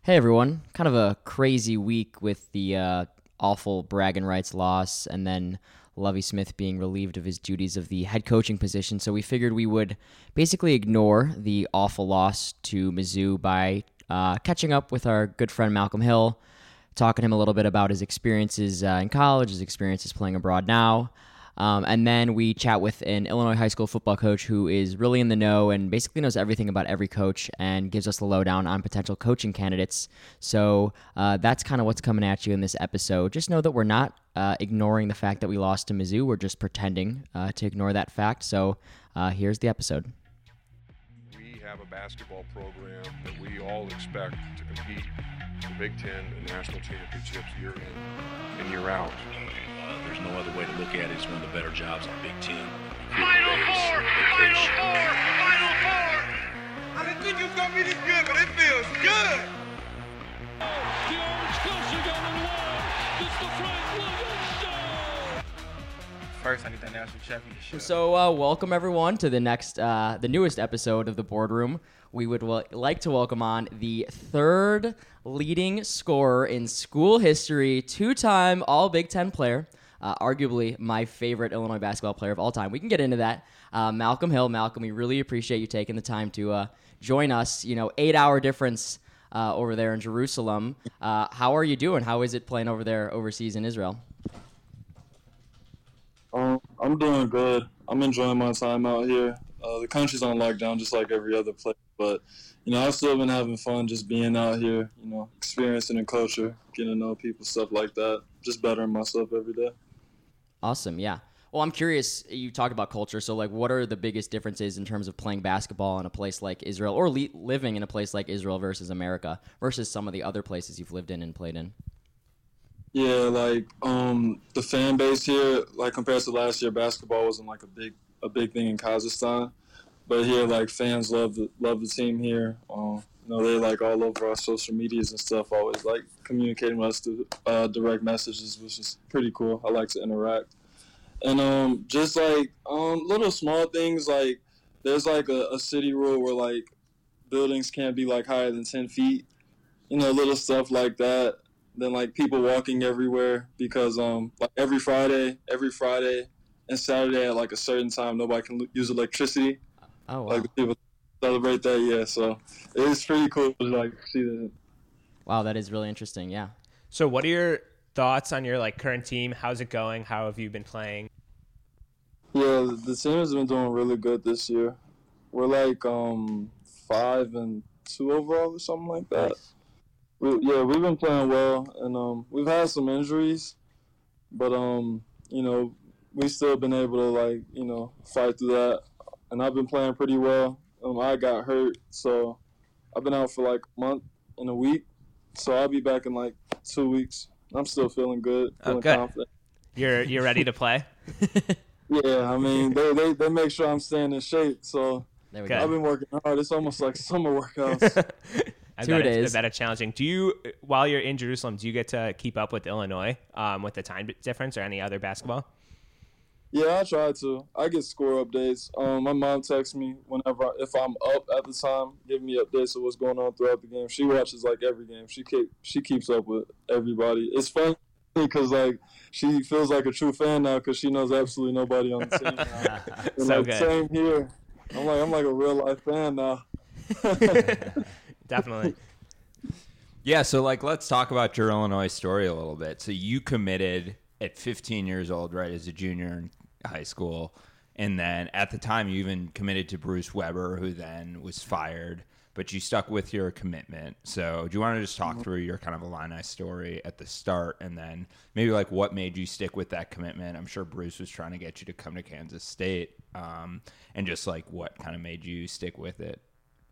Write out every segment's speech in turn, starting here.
Hey everyone, kind of a crazy week with the awful bragging rights loss and then Lovie Smith being relieved of his duties of the head coaching position. So we figured we would basically ignore the awful loss to Mizzou by catching up with our good friend Malcolm Hill, talking to him a little bit about his experiences in college, his experiences playing abroad now. And then we chat with an Illinois high school football coach who is really in the know and basically knows everything about every coach and gives us the lowdown on potential coaching candidates. So that's kind of what's coming at you in this episode. Just know that we're not ignoring the fact that we lost to Mizzou. We're just pretending to ignore that fact. So here's the episode. We have a basketball program that we all expect to compete for Big Ten and national championships year in and year out. There's no other way to look at it. It's one of the better jobs in Big Ten. Final four! I didn't think it was going to be this good, but it feels good! The Orange Coast are going to win. It's the Frank Williams Show! First, I need that national championship. So welcome everyone to the newest episode of The Boardroom. We would like to welcome on the third leading scorer in school history, two-time All-Big Ten player, arguably my favorite Illinois basketball player of all time. We can get into that. Malcolm Hill. Malcolm, we really appreciate you taking the time to join us. 8-hour difference over there in Jerusalem. How are you doing? How is it playing over there overseas in Israel? I'm doing good. I'm enjoying my time out here. The country's on lockdown just like every other place, but I've still been having fun just being out here, experiencing the culture, getting to know people, stuff like that, just bettering myself every day. Awesome, yeah. Well, I'm curious, you talk about culture, so what are the biggest differences in terms of playing basketball in a place like Israel or living in a place like Israel versus America versus some of the other places you've lived in and played in? Yeah, the fan base here, compared to last year, basketball wasn't a big thing in Kazakhstan, but here fans love the team here. They all over our social medias and stuff, always communicating with us through direct messages, which is pretty cool. I like to interact, and just little small things there's a city rule where buildings can't be higher than 10 feet, little stuff like that. Then people walking everywhere because every Friday and Saturday at a certain time nobody can use electricity. Oh wow. The people celebrate that, yeah. So it's pretty cool to see that. Wow, that is really interesting. Yeah. So what are your thoughts on your current team? How's it going? How have you been playing? Yeah, the team has been doing really good this year. We're 5-2 overall or something like that. Nice. We've been playing well, and we've had some injuries, but we've still been able to fight through that. And I've been playing pretty well. I got hurt, so I've been out for a month and a week. So I'll be back in 2 weeks. I'm still feeling good, feeling confident. You're ready to play? Yeah, they make sure I'm staying in shape. So There we I've go. been working hard. It's almost like summer workouts. I 2 bet days. it's challenging. Do you, while you're in Jerusalem, do you get to keep up with Illinois with the time difference or any other basketball? Yeah, I try to. I get score updates. My mom texts me if I'm up at the time, giving me updates of what's going on throughout the game. She watches every game. She keeps up with everybody. It's funny because she feels like a true fan now because she knows absolutely nobody on the team now. And, So good. Same here. I'm like a real life fan now. Definitely. Yeah, so let's talk about your Illinois story a little bit. So you committed at 15 years old, right, as a junior in high school, and then at the time you even committed to Bruce Weber, who then was fired, but you stuck with your commitment. So do you want to just talk through your kind of Illini story at the start, and then maybe what made you stick with that commitment? I'm sure Bruce was trying to get you to come to Kansas State, and just what kind of made you stick with it.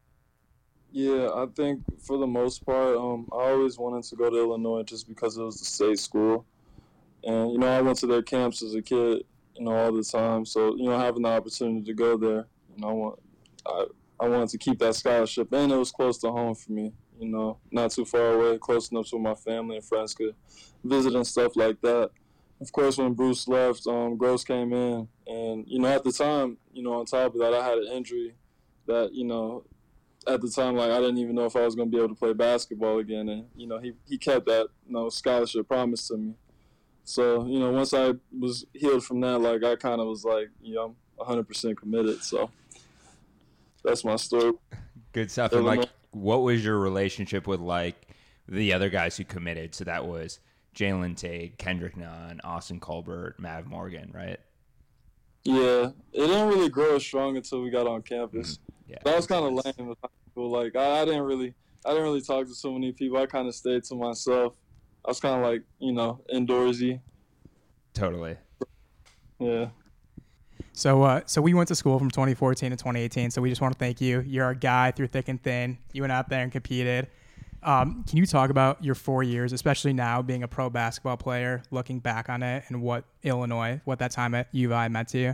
Yeah, I think for the most part, I always wanted to go to Illinois just because it was the state school. And, I went to their camps as a kid, all the time. So, having the opportunity to go there, I wanted to keep that scholarship. And it was close to home for me, not too far away, close enough so my family and friends could visit and stuff like that. Of course, when Bruce left, Gross came in. And, at the time, on top of that, I had an injury that, at the time, like, I didn't even know if I was going to be able to play basketball again. And, he kept that, scholarship promise to me. So, once I was healed from that, like, I kind of was like, I'm 100% committed. So that's my story. Good stuff. And, like, what was your relationship with, like, the other guys who committed? So that was Jalen Tate, Kendrick Nunn, Austin Colbert, Mav Morgan, right? Yeah, it didn't really grow as strong until we got on campus. Yeah, that was kind of lame with high school. Like, I didn't really talk to so many people. I kind of stayed to myself. I was kind of like, indoorsy. Totally. Yeah. So we went to school from 2014 to 2018. So we just want to thank you. You're our guy through thick and thin. You went out there and competed. Can you talk about your 4 years, especially now being a pro basketball player, looking back on it, and what that time at UVI meant to you?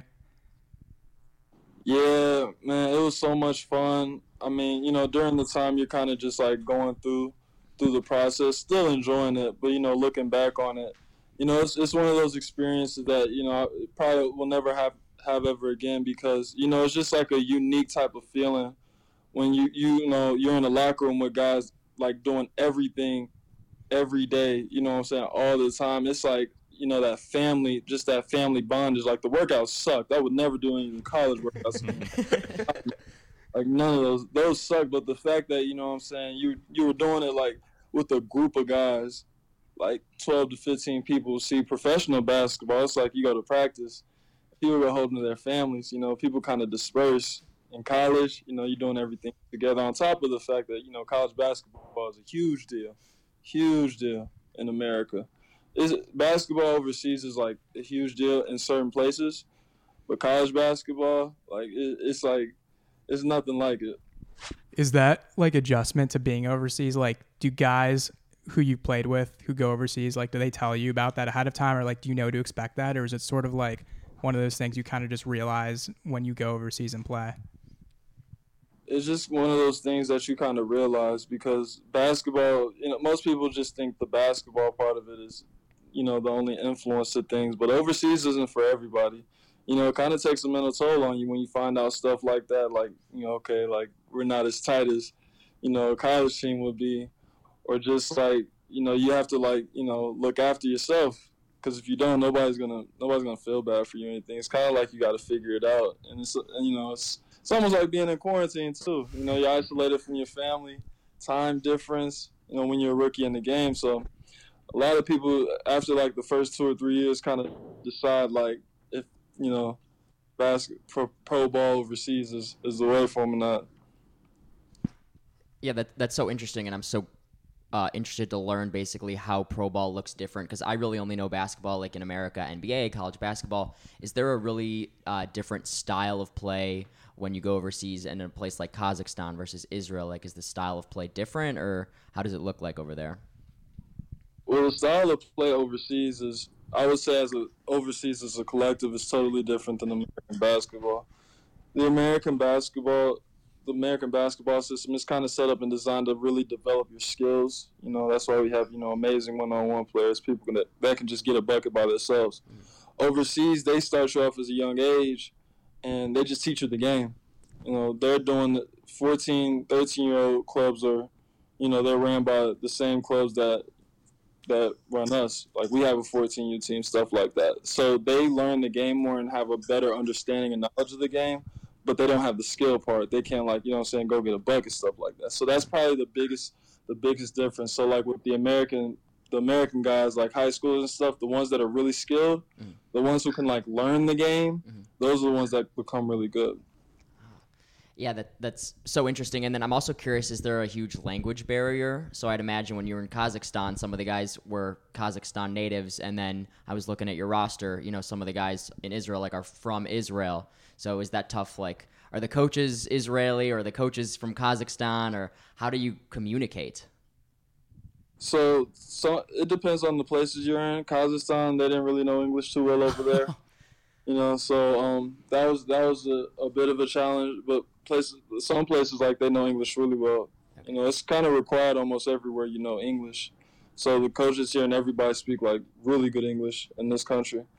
Yeah, man, it was so much fun. I mean, during the time you're kind of just like going through the process, still enjoying it, but looking back on it, it's one of those experiences that I probably will never have ever again, because it's just like a unique type of feeling when you're in a locker room with guys like doing everything every day, all the time. It's like, that family bond is like, the workouts sucked. I would never do any of the college workouts. Like, none of those suck. But the fact that, you were doing it like with a group of guys, like 12 to 15 people. See, professional basketball, it's like you go to practice, people go home to their families, people kind of disperse. In college, you're doing everything together, on top of the fact that, college basketball is a huge deal in America. Basketball overseas is like a huge deal in certain places, but college basketball, like, it's nothing like it. Is that like adjustment to being overseas? Like, do guys who you played with who go overseas, like, do they tell you about that ahead of time, or like, do you know to expect that, or is it sort of like one of those things you kind of just realize when you go overseas and play? It's just one of those things that you kind of realize, because basketball, most people just think the basketball part of it is, the only influence to things. But overseas isn't for everybody. It kind of takes a mental toll on you when you find out stuff like that. Like, okay, like, we're not as tight as, a college team would be. Or just like, you have to, like, look after yourself. Because if you don't, nobody's gonna feel bad for you or anything. It's kind of like you got to figure it out. And it's almost like being in quarantine too. You're isolated from your family, time difference, when you're a rookie in the game. So a lot of people, after like the first 2 or 3 years, kind of decide like if, pro ball overseas is the way for them or not. Yeah, that's so interesting, and I'm so interested to learn basically how pro ball looks different, because I really only know basketball like in America, NBA, college basketball. Is there a really different style of play when you go overseas and in a place like Kazakhstan versus Israel? Like, is the style of play different, or how does it look like over there? Well, the style of play overseas is, I would say, overseas as a collective, is totally different than American basketball. The American basketball system is kind of set up and designed to really develop your skills. That's why we have, amazing one-on-one players, people that can just get a bucket by themselves. Overseas, they start you off as a young age, and they just teach you the game. They're doing 14, 13-year-old clubs are, they're ran by the same clubs that run us. Like, we have a 14U team, stuff like that. So they learn the game more and have a better understanding and knowledge of the game, but they don't have the skill part. They can't, like, go get a bucket, stuff like that. So that's probably the biggest difference. So, like, with the American guys, like high schools and stuff, the ones that are really skilled, the ones who can, like, learn the game, those are the ones that become really good. Yeah, that's so interesting. And then I'm also curious, is there a huge language barrier? So I'd imagine when you were in Kazakhstan, some of the guys were Kazakhstan natives, and then I was looking at your roster, some of the guys in Israel, like, are from Israel. So is that tough? Like, are the coaches Israeli, or are the coaches from Kazakhstan, or how do you communicate? So it depends on the places you're in. Kazakhstan, they didn't really know English too well over there. So that was a bit of a challenge, but some places, like, they know English really well. It's kind of required almost everywhere English. So the coaches here and everybody speak, like, really good English in this country.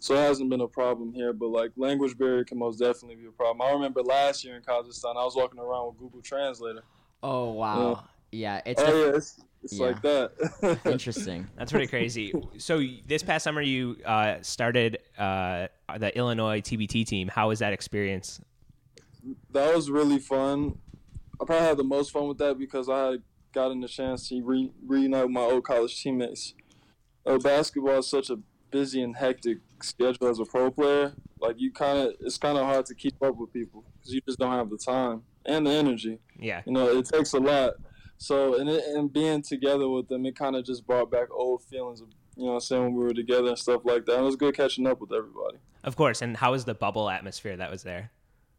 So it hasn't been a problem here, but like language barrier can most definitely be a problem. I remember last year in Kazakhstan, I was walking around with Google Translator. Oh wow. Yeah, it's it's like that. interesting. That's pretty crazy. So this past summer you started the Illinois TBT team. How was that experience? That was really fun. I probably had the most fun with that because I had gotten the chance to reunite with my old college teammates. Basketball is such a busy and hectic schedule as a pro player. Like it's kind of hard to keep up with people because you just don't have the time and the energy. Yeah. It takes a lot. So and being together with them, it kind of just brought back old feelings of when we were together and stuff like that. And it was good catching up with everybody. Of course. And how was the bubble atmosphere that was there?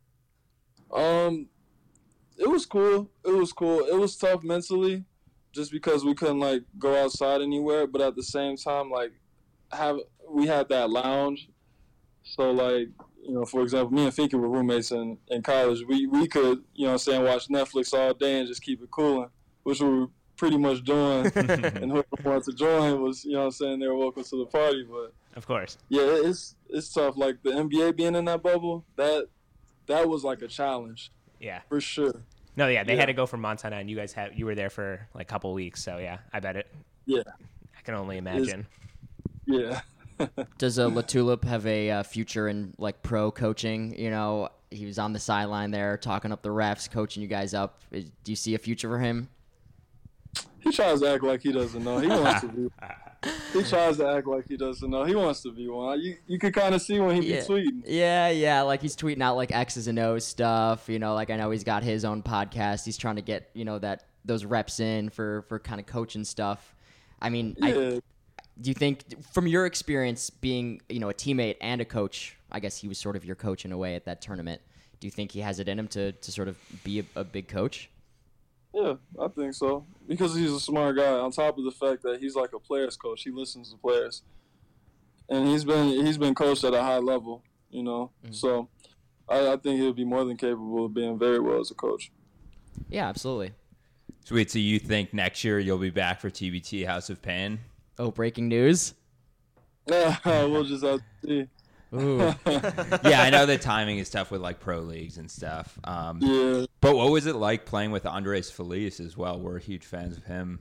It was cool. It was tough mentally, just because we couldn't like go outside anywhere. But at the same time, like we had that lounge. So like for example, me and Finky were roommates in college. We could watch Netflix all day and just keep it cooling, which we were pretty much doing. And whoever wanted to join was they're welcome to the party. But of course, yeah, it's tough. Like the NBA being in that bubble, that was like a challenge. Yeah, for sure. No, yeah, they had to go from Montana, and you were there for like a couple weeks. So yeah, I bet it. Yeah, I can only imagine. Yeah. Does Latulip have a future in like pro coaching? He was on the sideline there talking up the refs, coaching you guys up. Do you see a future for him? He tries to act like he doesn't know. He wants to be. He tries to act like he doesn't know. He wants to be one. You can kind of see when he be tweeting. Yeah. Like he's tweeting out like X's and O's stuff. Like I know he's got his own podcast. He's trying to get those reps in for kind of coaching stuff. I mean, yeah. Do you think, from your experience being, a teammate and a coach, I guess he was sort of your coach in a way at that tournament, do you think he has it in him to sort of be a big coach? Yeah, I think so. Because he's a smart guy, on top of the fact that he's like a player's coach. He listens to players. And he's been coached at a high level, Mm-hmm. So I think he'll be more than capable of being very well as a coach. Yeah, absolutely. Sweet. So you think next year you'll be back for TBT House of Pain? Oh, breaking news? We'll just have to see. Ooh. Yeah, I know the timing is tough with like pro leagues and stuff. Yeah. But what was it like playing with Andres Feliz as well? We're huge fans of him.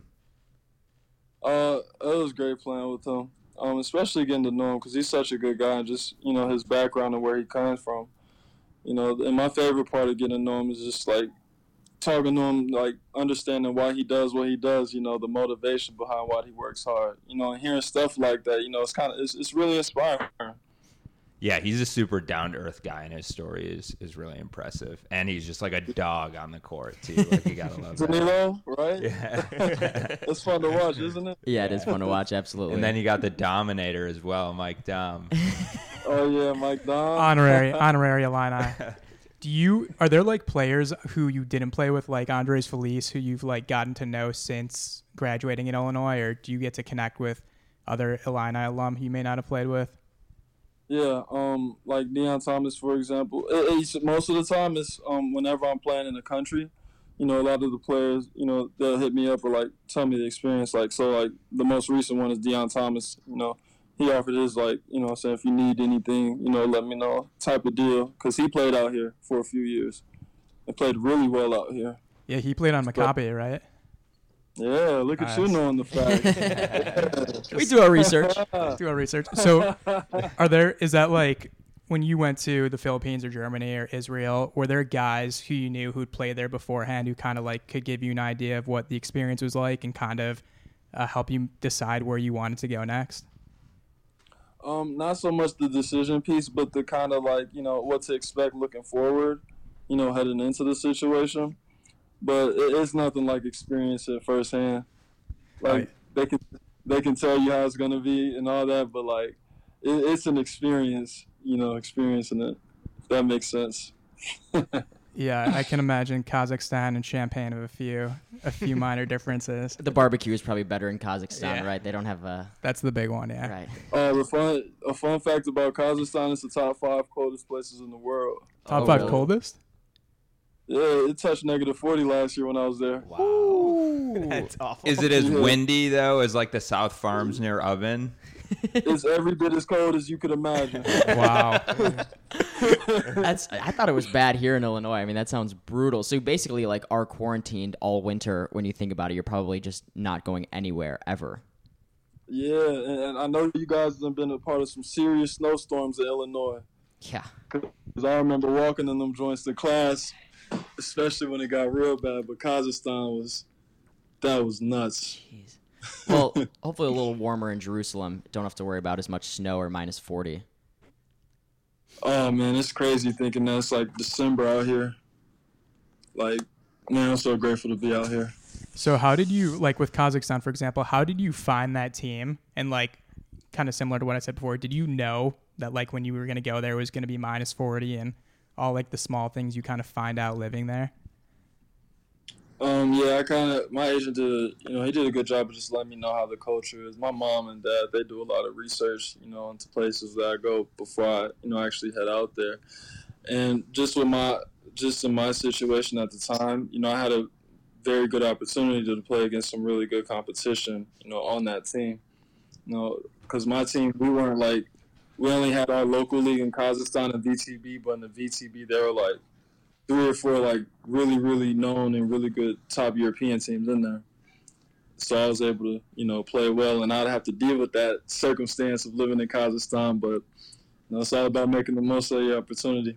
It was great playing with him, especially getting to know him because he's such a good guy and just his background and where he comes from. And my favorite part of getting to know him is just like talking to him, like understanding why he does what he does, the motivation behind why he works hard, and hearing stuff like that, it's really inspiring. Yeah, he's a super down-to-earth guy, and his story is really impressive. And he's just like a dog on the court, too. Like, you gotta love that. Danilo, right? Yeah. It's fun to watch, isn't it? Yeah, it is fun to watch, absolutely. And then you got the Dominator as well, Mike Dom. Oh, yeah, Mike Dom. Honorary Illini. Are there like players who you didn't play with, like Andres Feliz, who you've like gotten to know since graduating in Illinois, or do you get to connect with other Illini alum you may not have played with? Yeah, like Deion Thomas, for example. Most of the time, it's whenever I'm playing in the country, a lot of the players, they'll hit me up or like tell me the experience. Like the most recent one is Deion Thomas. He offered his saying if you need anything, let me know type of deal. Because he played out here for a few years and played really well out here. Yeah, he played on Maccabi, right? Yeah, look at you knowing the facts. We do our research. So, is that like when you went to the Philippines or Germany or Israel, were there guys who you knew who'd played there beforehand who kind of like could give you an idea of what the experience was like and kind of help you decide where you wanted to go next? Not so much the decision piece, but the kind of like, what to expect looking forward, heading into the situation. But it's nothing like experience it firsthand. Like they can tell you how it's gonna be and all that, but like it's an experience, experiencing it. If that makes sense. Yeah, I can imagine Kazakhstan and Champagne have a few minor differences. The barbecue is probably better in Kazakhstan, right? They don't have a. That's the big one, yeah. Right. A fun fact about Kazakhstan: it's the top 5 coldest places in the world. Top 5 coldest? Yeah, it touched -40 last year when I was there. Wow. Ooh. That's awful. Is it as windy though as like the South Farms near Oven? It's every bit as cold as you could imagine. Wow. I thought it was bad here in Illinois. I mean, that sounds brutal. So you basically like are quarantined all winter. When you think about it, you're probably just not going anywhere ever. Yeah, and I know you guys have been a part of some serious snowstorms in Illinois. Yeah. Because I remember walking in them joints to class, especially when it got real bad. But Kazakhstan was nuts. Jeez. Well, hopefully a little warmer in Jerusalem. Don't have to worry about as much snow or minus 40. Oh, man, it's crazy thinking that it's like December out here. Like, man, I'm so grateful to be out here. So how did you, like with Kazakhstan, for example, how did you find that team? And like, kind of similar to what I said before, did you know that like when you were going to go there it was going to be minus 40 and all like the small things you kind of find out living there? Yeah, my agent he did a good job of just letting me know how the culture is. My mom and dad, they do a lot of research, into places that I go before I, actually head out there. And just in my situation at the time, I had a very good opportunity to play against some really good competition, on that team. Because my team, we only had our local league in Kazakhstan and VTB, but in the VTB, there were like 3 or 4 like really, really known and really good top European teams in there. So I was able to, play well, and I'd have to deal with that circumstance of living in Kazakhstan, but it's all about making the most of your opportunity.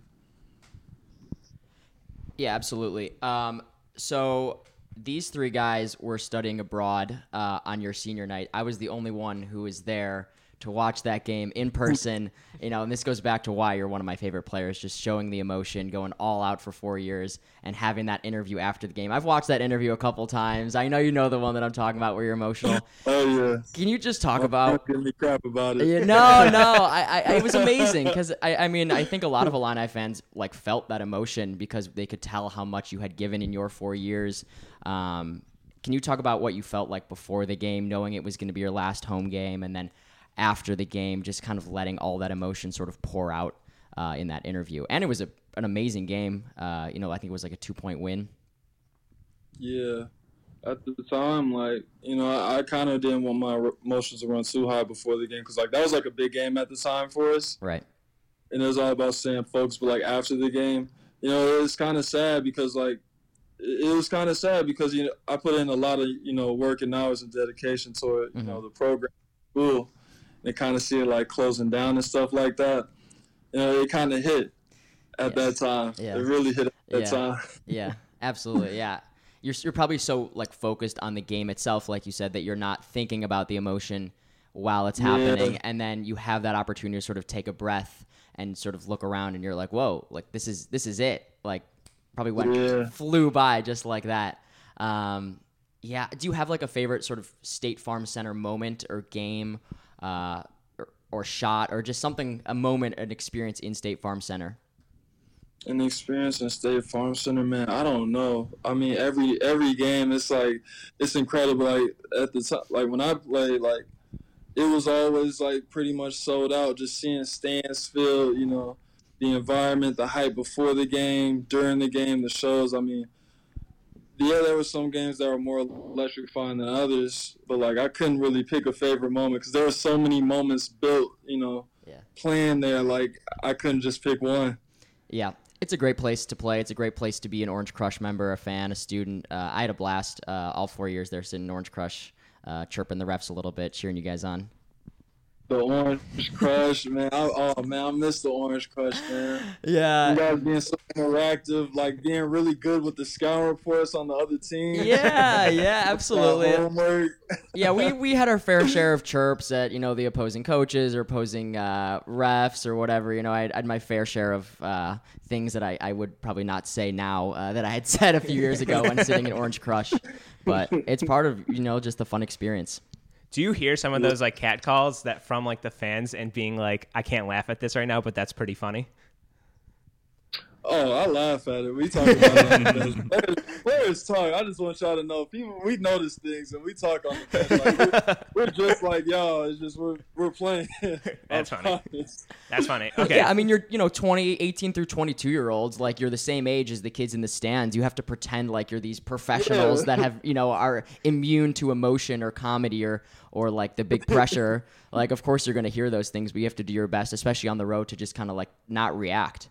Yeah, absolutely. So these 3 guys were studying abroad on your senior night. I was the only one who was there to watch that game in person, and this goes back to why you're one of my favorite players, just showing the emotion, going all out for 4 years, and having that interview after the game. I've watched that interview a couple times. I know you know the one that I'm talking about where you're emotional. Oh, yeah. Can you just talk about... Don't give me crap about it. Yeah, no, it was amazing, because, I think a lot of Illini fans, felt that emotion because they could tell how much you had given in your 4 years. Can you talk about what you felt like before the game, knowing it was going to be your last home game, and then after the game, just kind of letting all that emotion sort of pour out in that interview? And it was an amazing game. I think it was like a 2-point win. Yeah. At the time, I kind of didn't want my emotions to run too high before the game because, that was, a big game at the time for us. Right. And it was all about staying focused. But, after the game, it was kind of sad because, I put in a lot of, work and hours and dedication toward, the program, school. And kind of see it, closing down and stuff like that. It kind of hit at that time. Yeah. It really hit at that time. Yeah, absolutely, yeah. You're probably so, focused on the game itself, like you said, that you're not thinking about the emotion while it's happening. Yeah. And then you have that opportunity to sort of take a breath and sort of look around, and you're like, whoa, this is it. Probably flew by just like that. Yeah. Do you have, a favorite sort of State Farm Center moment or game or shot, or just a moment, an experience in State Farm Center? An experience in State Farm Center, man, I don't know. I mean, every game, it's it's incredible. At the time, when I played, it was always pretty much sold out. Just seeing stands filled, the environment, the hype before the game, during the game, the shows. I mean, yeah, there were some games that were more electrifying than others, but I couldn't really pick a favorite moment because there were so many moments built, playing there. I couldn't just pick one. Yeah, it's a great place to play. It's a great place to be an Orange Crush member, a fan, a student. I had a blast all 4 years there sitting in Orange Crush, chirping the refs a little bit, cheering you guys on. The Orange Crush, man. I miss the Orange Crush, man. Yeah. You guys being so interactive, being really good with the scout reports on the other team. Yeah, absolutely. Homework. Yeah, we had our fair share of chirps at, the opposing coaches or opposing refs or whatever. I had my fair share of things that I would probably not say now that I had said a few years ago when sitting in Orange Crush. But it's part of, just the fun experience. Do you hear some of those cat calls that from the fans and being I can't laugh at this right now, but that's pretty funny? Oh, I laugh at it. We talk about it. Players talk. I just want y'all to know, we notice things and we talk on the bench. Like, we're just like y'all. It's just we're playing. That's funny. That's funny. Okay. Yeah, I mean, you're 18 through 22-year-olds. Like, you're the same age as the kids in the stands. You have to pretend like you're these professionals that have are immune to emotion or comedy or like the big pressure. Like, of course you're going to hear those things, but you have to do your best, especially on the road, to just kind of like not react.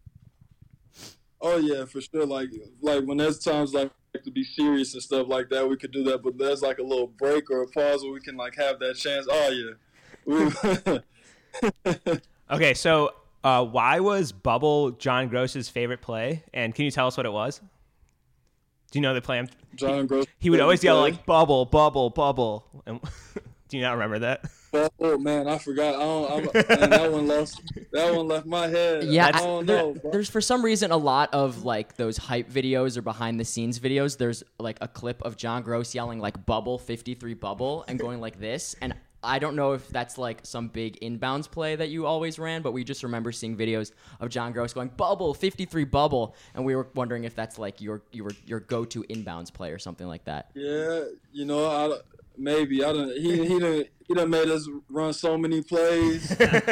Oh yeah, for sure. Like when there's times like to be serious and stuff like that, we could do that. But there's like a little break or a pause where we can like have that chance. Oh yeah. Okay, so why was Bubble John Gross's favorite play? And can you tell us what it was? Do you know the play? John Gross. He would always yell like "bubble, bubble, bubble." And do you not remember that? Oh man, I forgot. Man, that one left my head. Yeah, I don't know. There's for some reason a lot of like those hype videos or behind the scenes videos. There's like a clip of John Gross yelling like "bubble 53 bubble" and going like this. And I don't know if that's like some big inbounds play that you always ran, but we just remember seeing videos of John Gross going "bubble 53 bubble," and we were wondering if that's like your go-to inbounds play or something like that. Yeah, maybe I don't. He done made us run so many plays.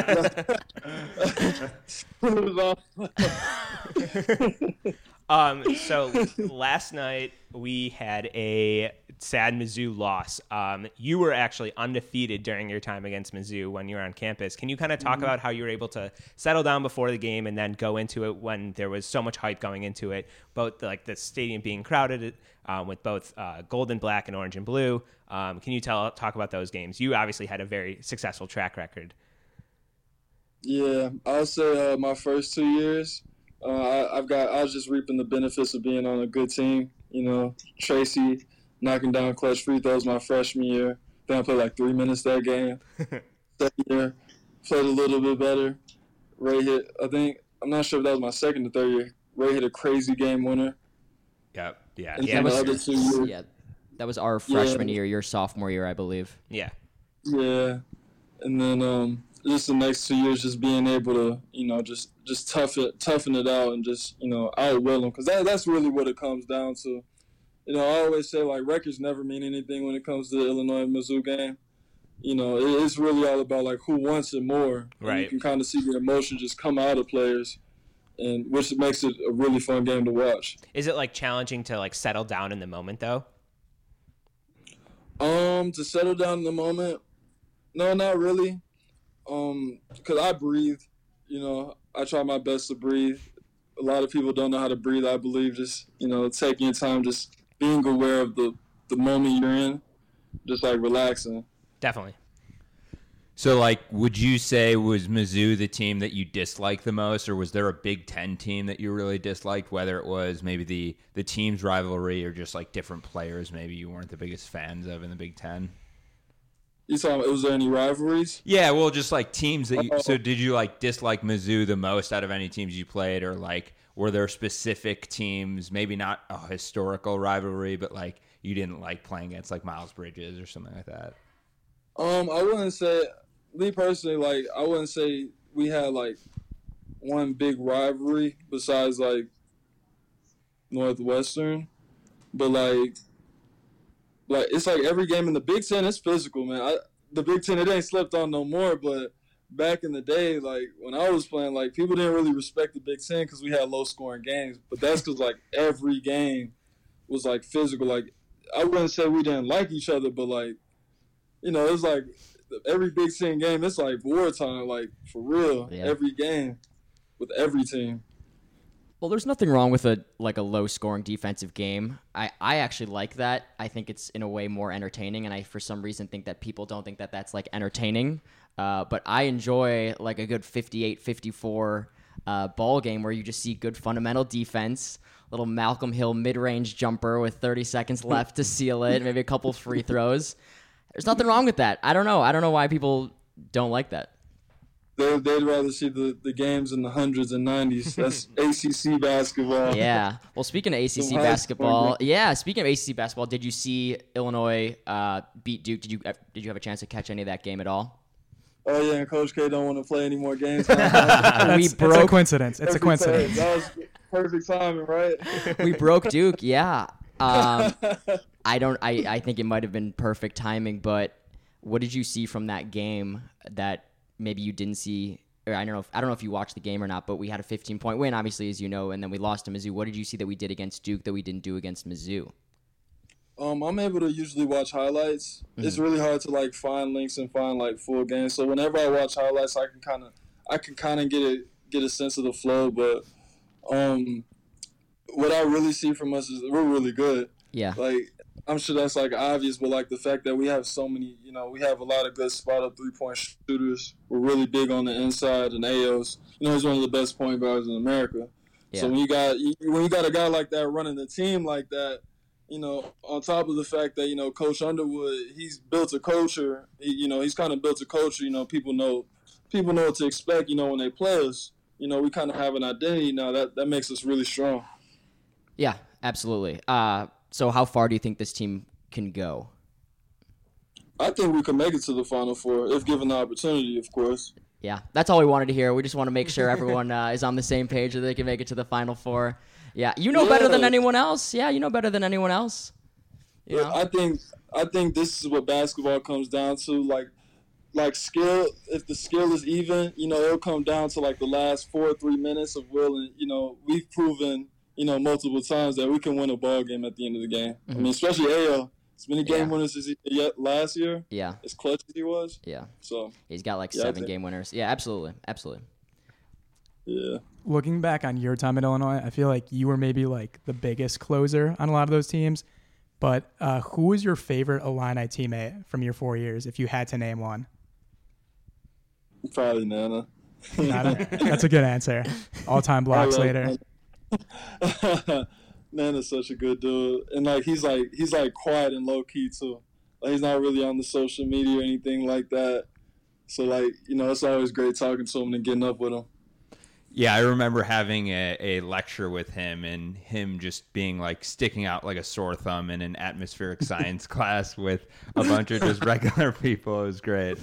So last night we had a sad Mizzou loss. You were actually undefeated during your time against Mizzou when you were on campus. Can you kind of talk about how you were able to settle down before the game and then go into it when there was so much hype going into it, both like the stadium being crowded with both gold and black and orange and blue? Can you talk about those games? You obviously had a very successful track record. Yeah, I'll say my first 2 years, I was just reaping the benefits of being on a good team. Tracy knocking down clutch free throws my freshman year. Then I played like 3 minutes that game. Second year, played a little bit better. Ray hit, I'm not sure if that was my second or third year. Ray hit a crazy game winner. Yeah. The other 2 years. Yeah, that was our freshman year, your sophomore year, I believe. Yeah. Yeah, and then just the next 2 years, just being able to, just toughen it out and just, outwill them, because that's really what it comes down to. I always say like records never mean anything when it comes to the Illinois-Mizzou game. It's really all about like who wants it more. Right. And you can kind of see the emotion just come out of players, and which makes it a really fun game to watch. Is it like challenging to like settle down in the moment though? To settle down in the moment, no, not really. Because I breathe, I try my best to breathe. A lot of people don't know how to breathe, I believe. Just, taking your time, just being aware of the moment you're in, just like relaxing. Definitely. So, like, would you say was Mizzou the team that you disliked the most, or was there a Big Ten team that you really disliked, whether it was maybe the team's rivalry or just, like, different players maybe you weren't the biggest fans of in the Big Ten? You talking, was there any rivalries? Yeah, well, just, like, teams that you – so did you, like, dislike Mizzou the most out of any teams you played, or, like, were there specific teams, maybe not a historical rivalry, but, like, you didn't like playing against, like, Miles Bridges or something like that? I wouldn't say – me personally, like, I wouldn't say we had, like, one big rivalry besides, like, Northwestern. But, like it's like every game in the Big Ten is physical, man. The Big Ten, it ain't slept on no more. But back in the day, like, when I was playing, like, people didn't really respect the Big Ten because we had low-scoring games. But that's because, like, every game was, like, physical. Like, I wouldn't say we didn't like each other, but, like, it was, like – every Big Ten game, it's like wartime, like, for real. Yeah. Every game with every team. Well, there's nothing wrong with a low-scoring defensive game. I actually like that. I think it's, in a way, more entertaining, and I, for some reason, think that people don't think that that's, like, entertaining. But I enjoy, like, a good 58-54 ball game where you just see good fundamental defense, little Malcolm Hill mid-range jumper with 30 seconds left to seal it, maybe a couple free throws. There's nothing wrong with that. I don't know why people don't like that. They'd rather see the games in the hundreds and 90s. That's ACC basketball. Yeah. Well, speaking of ACC basketball, did you see Illinois beat Duke? Did you have a chance to catch any of that game at all? oh yeah, and Coach K don't want to play any more games. It's a coincidence. It's a coincidence. That was perfect timing, right? We broke Duke, yeah. I think it might have been perfect timing, but what did you see from that game that maybe you didn't see? Or I don't know if you watched the game or not, but we had a 15-point win, obviously, as you know, and then we lost to Mizzou. What did you see that we did against Duke that we didn't do against Mizzou? I'm able to usually watch highlights. Mm-hmm. It's really hard to find links and find full games. So whenever I watch highlights, I can kind of get a sense of the flow. But what I really see from us is we're really good. Yeah. I'm sure that's obvious, but the fact that we have so many, we have a lot of good spot up 3-point shooters. We're really big on the inside, and Ayo's, he's one of the best point guards in America. Yeah. So when you got a guy like that running the team like that, on top of the fact that Coach Underwood, he's built a culture. He's kind of built a culture. People know what to expect. When they play us, we kind of have an identity now that makes us really strong. Yeah, absolutely. So how far do you think this team can go? I think we can make it to the Final Four if given the opportunity, of course. Yeah, that's all we wanted to hear. We just want to make sure everyone is on the same page that they can make it to the Final Four. Yeah, better than anyone else. Yeah, you know better than anyone else. I think this is what basketball comes down to. Like skill. If the skill is even, it'll come down to the last 4 or 3 minutes of will. And we've proven, multiple times that we can win a ball game at the end of the game. Mm-hmm. I mean, especially Ayo. As many game winners as last year. Yeah. As clutch as he was. Yeah. So he's got 7 game winners. Yeah, absolutely. Yeah. Looking back on your time at Illinois, I feel like you were maybe the biggest closer on a lot of those teams. But who was your favorite Illini teammate from your 4 years, if you had to name one? Probably Nana. Nana? That's a good answer. All-time blocks later. Nana's such a good dude. And he's quiet and low-key too. He's not really on the social media or anything like that. So it's always great talking to him and getting up with him. Yeah, I remember having a lecture with him and him just being sticking out like a sore thumb in an atmospheric science class with a bunch of just regular people. It was great.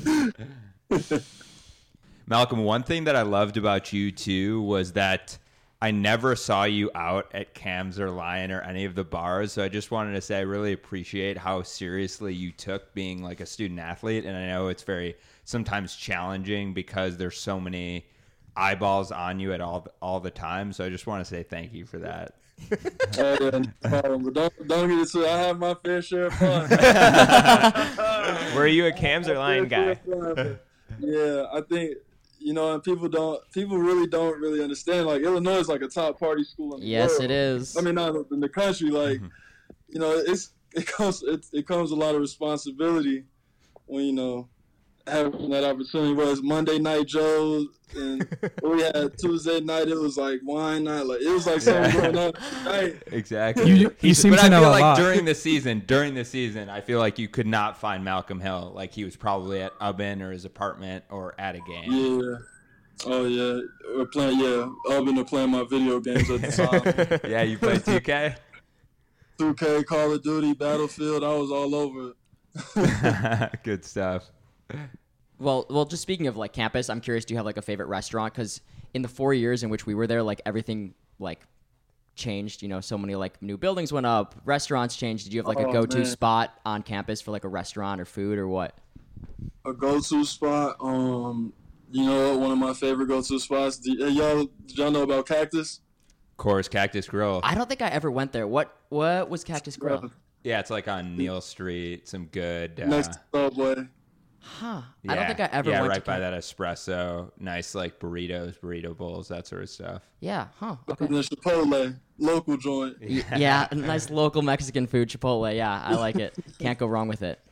Malcolm, one thing that I loved about you too was that I never saw you out at Cam's or Lion or any of the bars. So I just wanted to say I really appreciate how seriously you took being a student athlete. And I know it's very sometimes challenging because there's so many eyeballs on you at all the time. So I just want to say thank you for that. But don't get it too. I have my fair share of fun. Were you a Cam's or Lion guy? Yeah, I think and people really don't really understand. Illinois is a top party school in the world. Yes, it is. I mean, not in the country. It comes a lot of responsibility when having that opportunity. Was Monday night Joe, and we had Tuesday night. It was wine night. It was something going on. Right? Exactly. You seem to know a lot. During the season, I feel like you could not find Malcolm Hill. He was probably at Ubben or his apartment or at a game. Yeah. Oh yeah, we're playing. Yeah, Ubben are playing my video games at the time. Yeah, you played 2K. 2K, Call of Duty, Battlefield. I was all over it. Good stuff. Well, just speaking of campus, I'm curious, do you have a favorite restaurant? Because in the 4 years in which we were there, everything changed. So many new buildings went up, restaurants changed. Did you have a go-to spot on campus for a restaurant or food or what? A go-to spot, one of my favorite go-to spots. Did y'all know about Cactus? Of course, Cactus Grill. I don't think I ever went there. What was Cactus Grill? Yeah, it's on Neal Street. Some good next to Subway. Huh. Yeah. I don't think I ever went right to by that espresso. Nice burritos, burrito bowls, that sort of stuff. Yeah, huh. Okay. And the Chipotle, local joint. Yeah, nice local Mexican food, Chipotle. Yeah, I like it. Can't go wrong with it.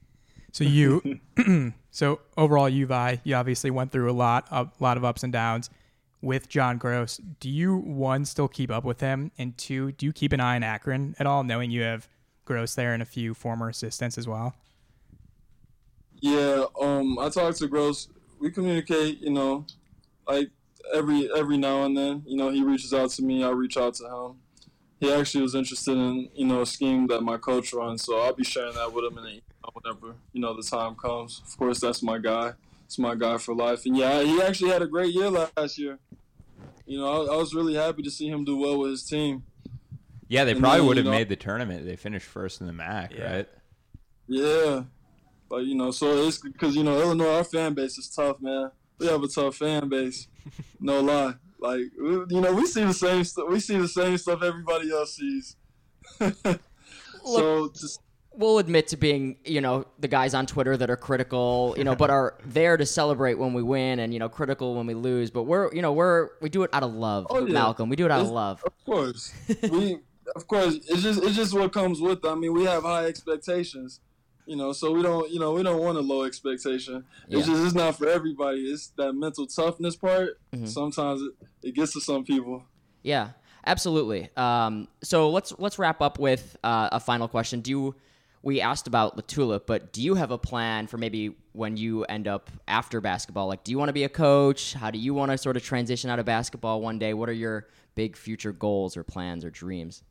So overall, you obviously went through a lot of ups and downs with John Gross. Do you, one, still keep up with him? And two, do you keep an eye on Akron at all, knowing you have Gross there and a few former assistants as well? Yeah, I talk to Gross. We communicate, every now and then. He reaches out to me. I reach out to him. He actually was interested in, a scheme that my coach runs, so I'll be sharing that with him whenever, the time comes. Of course, that's my guy. It's my guy for life. And yeah, he actually had a great year last year. You know, I was really happy to see him do well with his team. Yeah, they probably would have made the tournament. They finished first in the MAC, right? Yeah. But, you know, so it's because, you know, Illinois, our fan base is tough, man. We have a tough fan base. No lie. Like, you know, we see the same stuff. We see the same stuff everybody else sees. So just... We'll admit to being, you know, the guys on Twitter that are critical, you know, but are there to celebrate when we win and, you know, critical when we lose. But we do it out of love, Malcolm. We do it out of love. Of course. Of course. It's just what comes with it. I mean, we have high expectations, you know, so we don't want a low expectation. It's not for everybody. It's that mental toughness part. Mm-hmm. Sometimes it gets to some people. Yeah, absolutely. So let's wrap up with a final question. We asked about the Tulip, but do you have a plan for maybe when you end up after basketball? Like, do you want to be a coach? How do you want to sort of transition out of basketball one day? What are your big future goals or plans or dreams?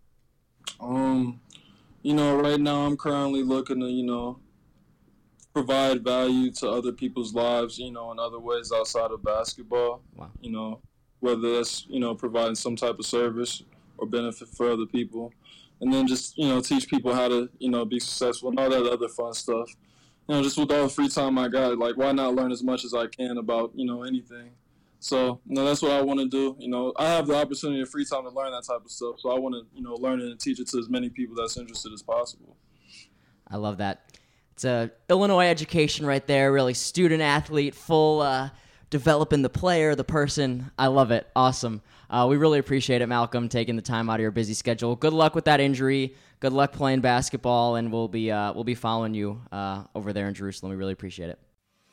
You know, right now I'm currently looking to, you know, provide value to other people's lives, you know, in other ways outside of basketball. Wow. You know, whether that's, you know, providing some type of service or benefit for other people. And then just, you know, teach people how to, you know, be successful and all that other fun stuff. You know, just with all the free time I got, like, why not learn as much as I can about, you know, anything? So, you know, that's what I want to do. You know, I have the opportunity of free time to learn that type of stuff. So I want to, you know, learn it and teach it to as many people that's interested as possible. I love that. It's a Illinois education right there, really student athlete, full developing the player, the person. I love it. Awesome. We really appreciate it, Malcolm, taking the time out of your busy schedule. Good luck with that injury. Good luck playing basketball, and we'll be following you over there in Jerusalem. We really appreciate it.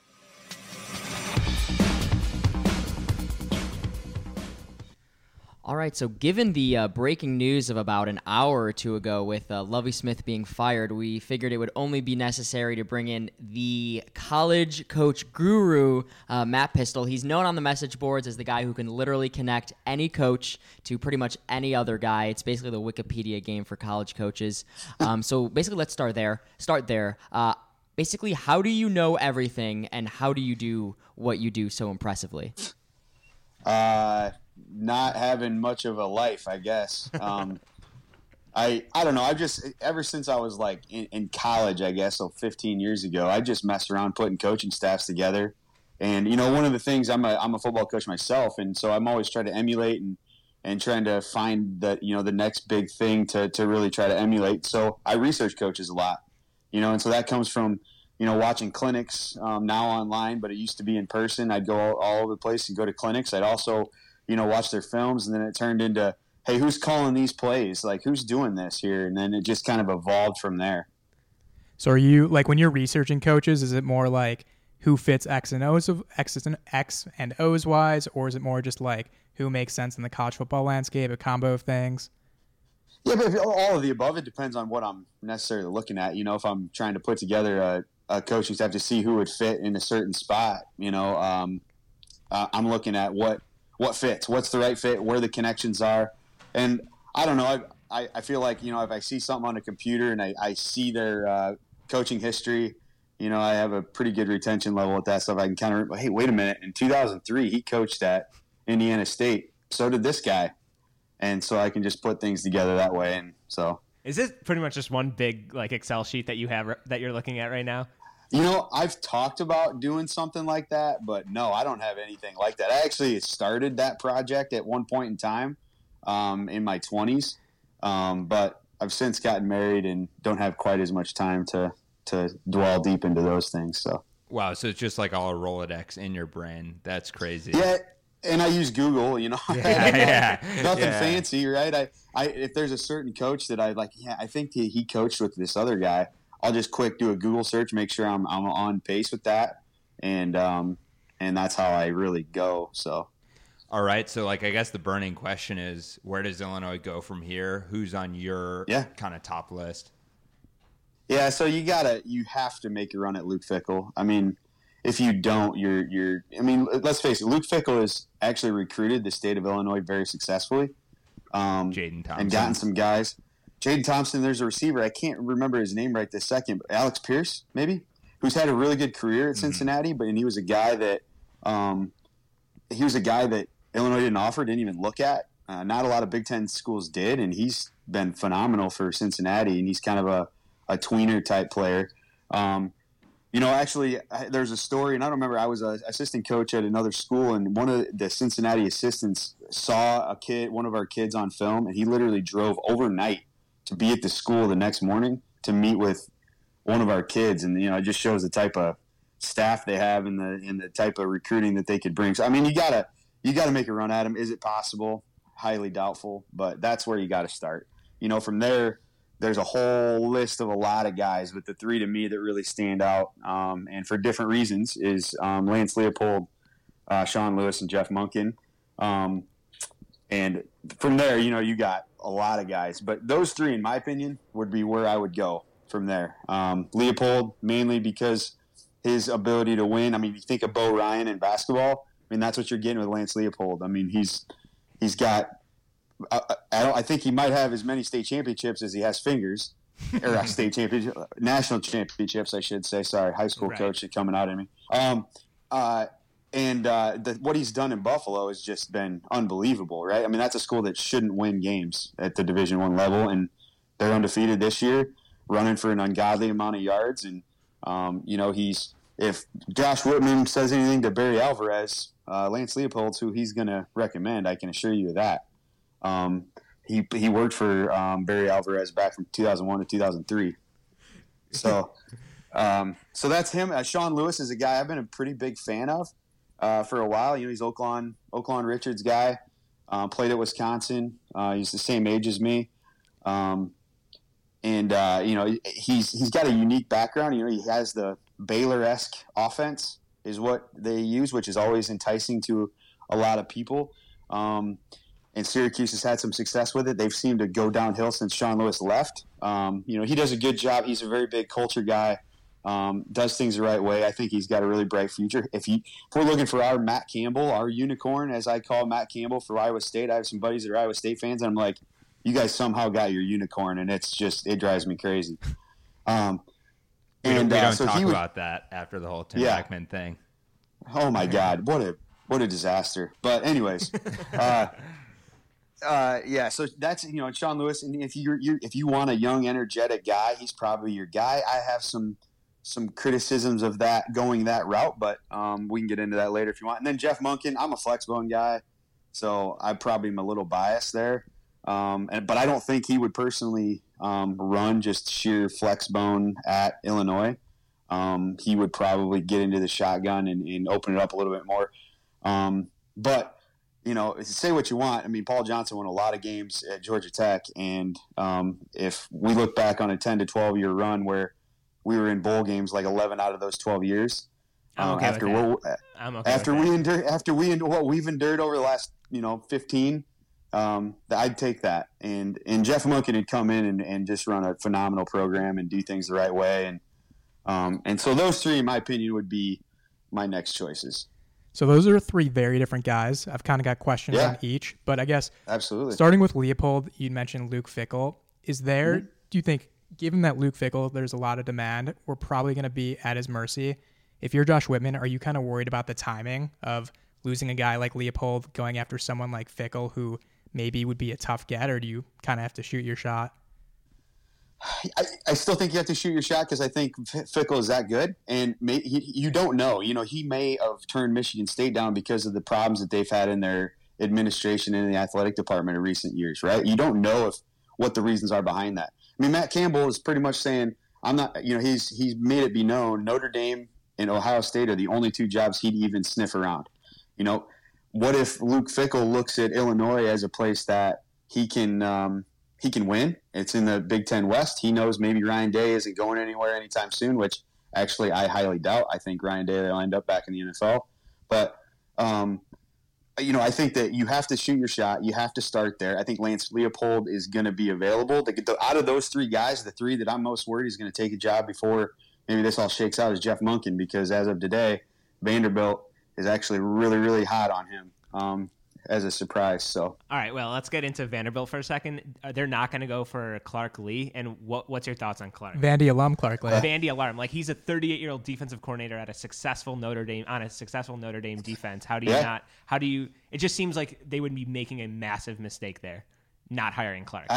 All right, so given the breaking news of about an hour or two ago with Lovie Smith being fired, we figured it would only be necessary to bring in the college coach guru, Matt Pistol. He's known on the message boards as the guy who can literally connect any coach to pretty much any other guy. It's basically the Wikipedia game for college coaches. So basically, let's start there. Basically, how do you know everything, and how do you do what you do so impressively? Not having much of a life, I guess. I don't know. I've just, ever since I was like in college, I guess, so 15 years ago, I just messed around putting coaching staffs together. And, you know, one of the things, I'm a football coach myself, and so I'm always trying to emulate and trying to find the, you know, the next big thing to really try to emulate. So I research coaches a lot, you know, and so that comes from, you know, watching clinics now online, but it used to be in person. I'd go all over the place and go to clinics. I'd also, you know, watch their films, and then it turned into, hey, who's calling these plays? Like, who's doing this here? And then it just kind of evolved from there. So are you, like, when you're researching coaches, is it more like who fits X and O's wise, or is it more just like who makes sense in the college football landscape, a combo of things? Yeah, but all of the above, it depends on what I'm necessarily looking at. You know, if I'm trying to put together a coaching staff to see who would fit in a certain spot, you know, I'm looking at what fits, what's the right fit, where the connections are. And I don't know, I feel like, you know, if I see something on a computer and I see their coaching history, you know, I have a pretty good retention level with that stuff. I can kind of, hey, wait a minute, in 2003, he coached at Indiana State. So did this guy. And so I can just put things together that way. And so. Is this pretty much just one big, like, Excel sheet that you have that you're looking at right now? You know, I've talked about doing something like that, but no, I don't have anything like that. I actually started that project at one point in time in my 20s, but I've since gotten married and don't have quite as much time to dwell deep into those things. So wow, so it's just like all a Rolodex in your brain. That's crazy. Yeah, and I use Google, you know. Yeah. Nothing fancy, right? I if there's a certain coach that I like, I think he coached with this other guy, I'll just quick do a Google search, make sure I'm on pace with that, and that's how I really go. So, all right. So, like, I guess the burning question is, where does Illinois go from here? Who's on your kind of top list? Yeah. So you have to make a run at Luke Fickell. I mean, if you don't, you're. I mean, let's face it. Luke Fickell has actually recruited the state of Illinois very successfully. Jaden Thompson. And gotten some guys. Jaden Thompson, there's a receiver. I can't remember his name right this second. But Alex Pierce, maybe? who's had a really good career at Cincinnati, and he was a guy that Illinois didn't offer, didn't even look at. Not a lot of Big Ten schools did, and he's been phenomenal for Cincinnati, and he's kind of a tweener type player. Actually, there's a story, and I don't remember. I was an assistant coach at another school, and one of the Cincinnati assistants saw one of our kids on film, and he literally drove overnight to be at the school the next morning to meet with one of our kids, and it just shows the type of staff they have and the type of recruiting that they could bring. So I mean, you gotta make a run at him. Is it possible? Highly doubtful, but that's where you got to start. From there. There's a whole list of a lot of guys, but the three to me that really stand out, and for different reasons, is Lance Leopold, Sean Lewis, and Jeff Monken. And from there, you got a lot of guys. But those three, in my opinion, would be where I would go from there. Leopold, mainly because his ability to win. I mean, you think of Bo Ryan in basketball. I mean, that's what you're getting with Lance Leopold. I mean, he's got – I think he might have as many state championships as he has fingers, or national championships, I should say. Sorry, high school coach coming out at me. What he's done in Buffalo has just been unbelievable, right? I mean, that's a school that shouldn't win games at the Division I level, and they're undefeated this year, running for an ungodly amount of yards. And if Josh Whitman says anything to Barry Alvarez, Lance Leopold's who he's going to recommend. I can assure you of that. He worked for Barry Alvarez back from 2001 to 2003. So that's him. Sean Lewis is a guy I've been a pretty big fan of for a while. He's Oaklawn Richards guy. Played at Wisconsin. He's the same age as me. He's got a unique background. He has the Baylor-esque offense is what they use, which is always enticing to a lot of people. And Syracuse has had some success with it. They've seemed to go downhill since Sean Lewis left. He does a good job. He's a very big culture guy, does things the right way. I think he's got a really bright future. If we're looking for our Matt Campbell, our unicorn, as I call Matt Campbell for Iowa State, I have some buddies that are Iowa State fans, and I'm like, you guys somehow got your unicorn, and it drives me crazy. We don't talk about that after the whole Tim Beckman thing. Oh, my God. What a disaster. But anyways – so that's Sean Lewis, and if you want a young, energetic guy, he's probably your guy. I have some criticisms of that going that route, but we can get into that later if you want. And then Jeff Monken, I'm a flexbone guy, so I probably am a little biased there, but I don't think he would personally run just sheer flexbone at Illinois. He would probably get into the shotgun and open it up a little bit more, but. Say what you want. I mean, Paul Johnson won a lot of games at Georgia Tech, and if we look back on a 10 to 12 year run where we were in bowl games like 11 out of those 12 years, after we endured what we've endured over the last 15, I'd take that. And Jeff Monken had come in and just run a phenomenal program and do things the right way, and so those three, in my opinion, would be my next choices. So those are three very different guys. I've kind of got questions on each, but I guess absolutely starting with Leopold, you mentioned Luke Fickell. Is there, do you think, given that Luke Fickell, there's a lot of demand, we're probably going to be at his mercy? If you're Josh Whitman, are you kind of worried about the timing of losing a guy like Leopold going after someone like Fickell who maybe would be a tough get, or do you kind of have to shoot your shot? I still think you have to shoot your shot because I think Fickell is that good, and you don't know. He may have turned Michigan State down because of the problems that they've had in their administration and in the athletic department in recent years, right? You don't know what the reasons are behind that. I mean, Matt Campbell is pretty much saying, I'm not. He's made it be known Notre Dame and Ohio State are the only two jobs he'd even sniff around. What if Luke Fickell looks at Illinois as a place that he can win? It's in the Big Ten West. He knows maybe Ryan Day isn't going anywhere anytime soon, which actually I highly doubt. I think Ryan Day will end up back in the NFL. But, I think that you have to shoot your shot. You have to start there. I think Lance Leopold is going to be available. Out of those three guys, the three that I'm most worried is going to take a job before maybe this all shakes out is Jeff Monken, because as of today, Vanderbilt is actually really, really hot on him. as a surprise. So, all right, well, let's get into Vanderbilt for a second. They're not going to go for Clark Lee, and what's your thoughts on Clark? Vandy alum Clark Lee. Vandy alum, like he's a 38-year-old defensive coordinator at a successful Notre Dame defense. How do you not? How do you? It just seems like they would be making a massive mistake there, not hiring Clark.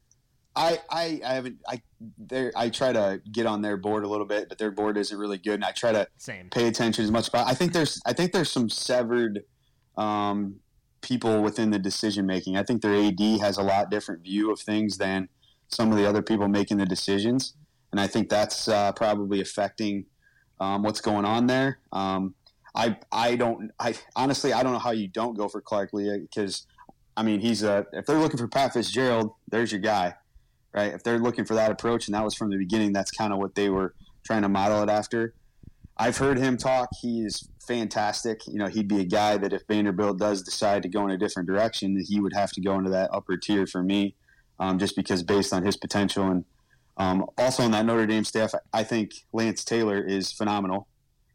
I try to get on their board a little bit, but their board isn't really good, and I try to pay attention as much. But I think there's some severed people within the decision making. I think their AD has a lot different view of things than some of the other people making the decisions, and I think that's probably affecting what's going on there. I honestly don't know how you don't go for Clark Lee, because I mean if they're looking for Pat Fitzgerald, there's your guy. Right? If they're looking for that approach, and that was from the beginning, that's kind of what they were trying to model it after. I've heard him talk. He is fantastic. He'd be a guy that if Vanderbilt does decide to go in a different direction, that he would have to go into that upper tier for me, just because based on his potential. And also on that Notre Dame staff, I think Lance Taylor is phenomenal.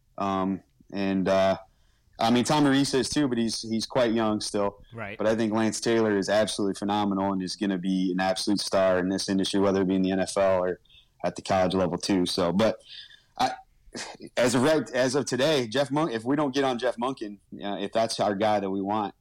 I mean, Tom Marisa is too, but he's quite young still. Right. But I think Lance Taylor is absolutely phenomenal and is going to be an absolute star in this industry, whether it be in the NFL or at the college level too. So, but as of today, Jeff Monk, if we don't get on Jeff Monken, if that's our guy that we want,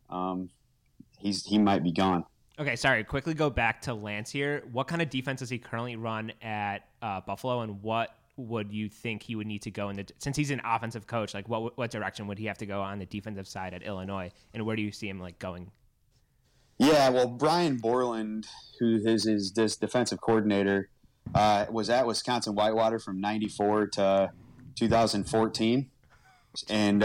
he might be gone. Okay, sorry. Quickly go back to Lance here. What kind of defense does he currently run at Buffalo, and what would you think he would need to go in since he's an offensive coach, like what direction would he have to go on the defensive side at Illinois, and where do you see him going? Yeah, well, Brian Borland, who is this defensive coordinator, was at Wisconsin Whitewater from 94 to 2014, and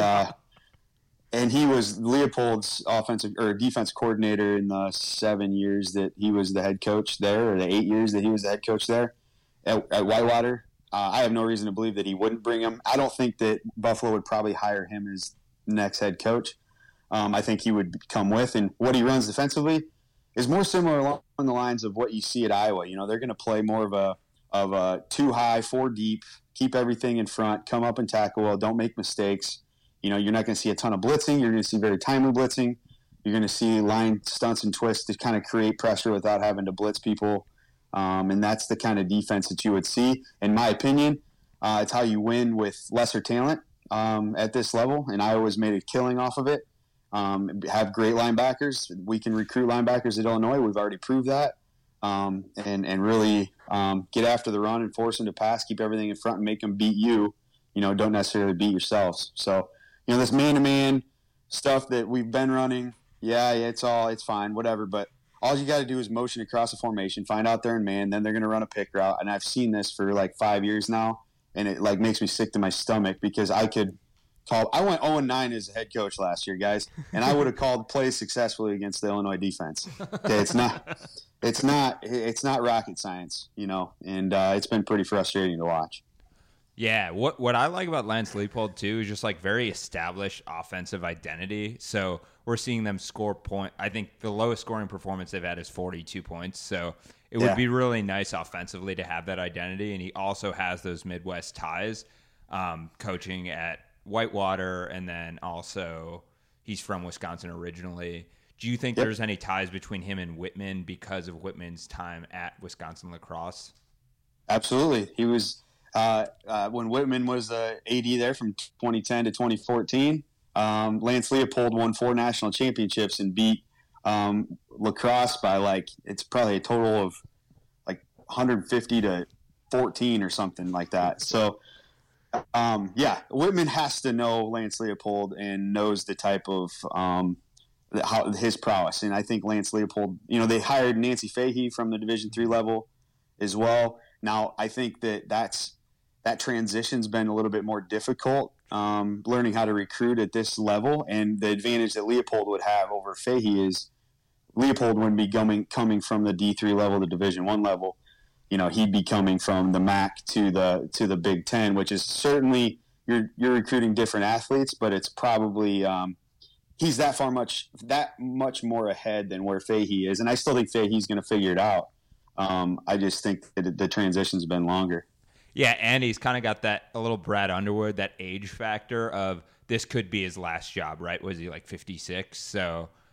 he was Leopold's offensive or defense coordinator in the 7 years that he was the head coach there, or the 8 years that he was the head coach there at Whitewater. I have no reason to believe that he wouldn't bring him. I don't think that Buffalo would probably hire him as next head coach. I think he would come with, and what he runs defensively is more similar along the lines of what you see at Iowa. They're going to play more of a 2 high, 4 deep, keep everything in front, come up and tackle well, don't make mistakes. You're not going to see a ton of blitzing. You're going to see very timely blitzing. You're going to see line stunts and twists to kind of create pressure without having to blitz people. And that's the kind of defense that you would see. In my opinion, it's how you win with lesser talent at this level, and Iowa's made a killing off of it. Have great linebackers. We can recruit linebackers at Illinois. We've already proved that. And really get after the run and force them to pass, keep everything in front and make them beat you. Don't necessarily beat yourselves. So, this man-to-man stuff that we've been running, it's fine, whatever, but all you got to do is motion across the formation, find out they're in man, then they're going to run a pick route. And I've seen this for 5 years now, and it makes me sick to my stomach because I went 0-9 as a head coach last year, guys, and I would have called plays successfully against the Illinois defense. Okay, it's not rocket science, and it's been pretty frustrating to watch. Yeah, what I like about Lance Leipold too is just very established offensive identity. So we're seeing them score point. I think the lowest scoring performance they've had is 42 points. So it would be really nice offensively to have that identity. And he also has those Midwest ties, coaching at Whitewater, and then also he's from Wisconsin originally. Do you think there's any ties between him and Whitman because of Whitman's time at Wisconsin lacrosse? Absolutely. He was when Whitman was AD there from 2010 to 2014. Lance Leipold won 4 national championships and beat lacrosse by it's probably a total of 150 to 14 or something like that. So Whitman has to know Lance Leipold and knows the type of how his prowess. And I think Lance Leipold, they hired Nancy Fahey from the Division III level as well. Now I think that transition's been a little bit more difficult, learning how to recruit at this level. And the advantage that Leipold would have over Fahey is Leipold wouldn't be coming from the D3 level to Division I level. He'd be coming from the MAC to the Big Ten, which is certainly you're recruiting different athletes, but it's probably he's that much more ahead than where Fahey is. And I still think Fahey's going to figure it out. I just think that the transition's been longer. Yeah, and he's kind of got that a little Brad Underwood, that age factor of this could be his last job, right? Was he 56? So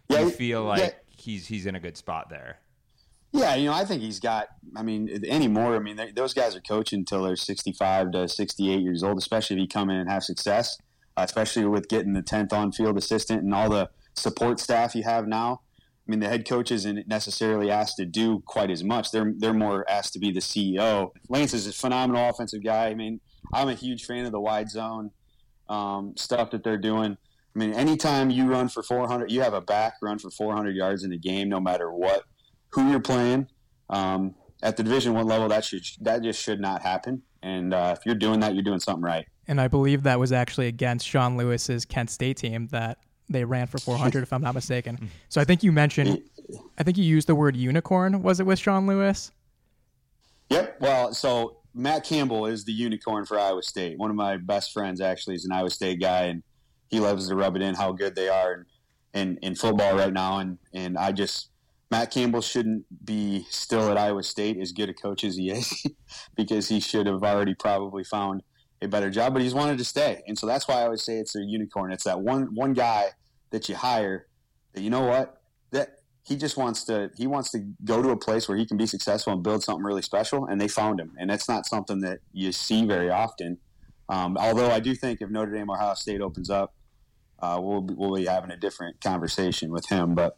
do you feel like he's in a good spot there? Yeah, I think he's got. Anymore. Those guys are coaching until they're 65 to 68 years old, especially if you come in and have success. Especially with getting the 10th on-field assistant and all the support staff you have now. The head coach isn't necessarily asked to do quite as much. They're more asked to be the CEO. Lance is a phenomenal offensive guy. I'm a huge fan of the wide zone stuff that they're doing. Anytime you run for 400, you have a back run for 400 yards in a game, no matter who you're playing. At the Division I level, that just should not happen. And if you're doing that, you're doing something right. And I believe that was actually against Sean Lewis's Kent State team that they ran for 400, if I'm not mistaken. So I think you used the word unicorn. Was it with Sean Lewis? Yep. Well, so Matt Campbell is the unicorn for Iowa State. One of my best friends actually is an Iowa State guy, and he loves to rub it in how good they are in football right now. And Matt Campbell shouldn't be still at Iowa State as good a coach as he is because he should have already probably found a better job, but he's wanted to stay. And so that's why I always say it's a unicorn. It's that one guy that you hire that, that he wants to go to a place where he can be successful and build something really special. And they found him. And that's not something that you see very often. Although I do think if Notre Dame or Ohio State opens up, we'll be having a different conversation with him. But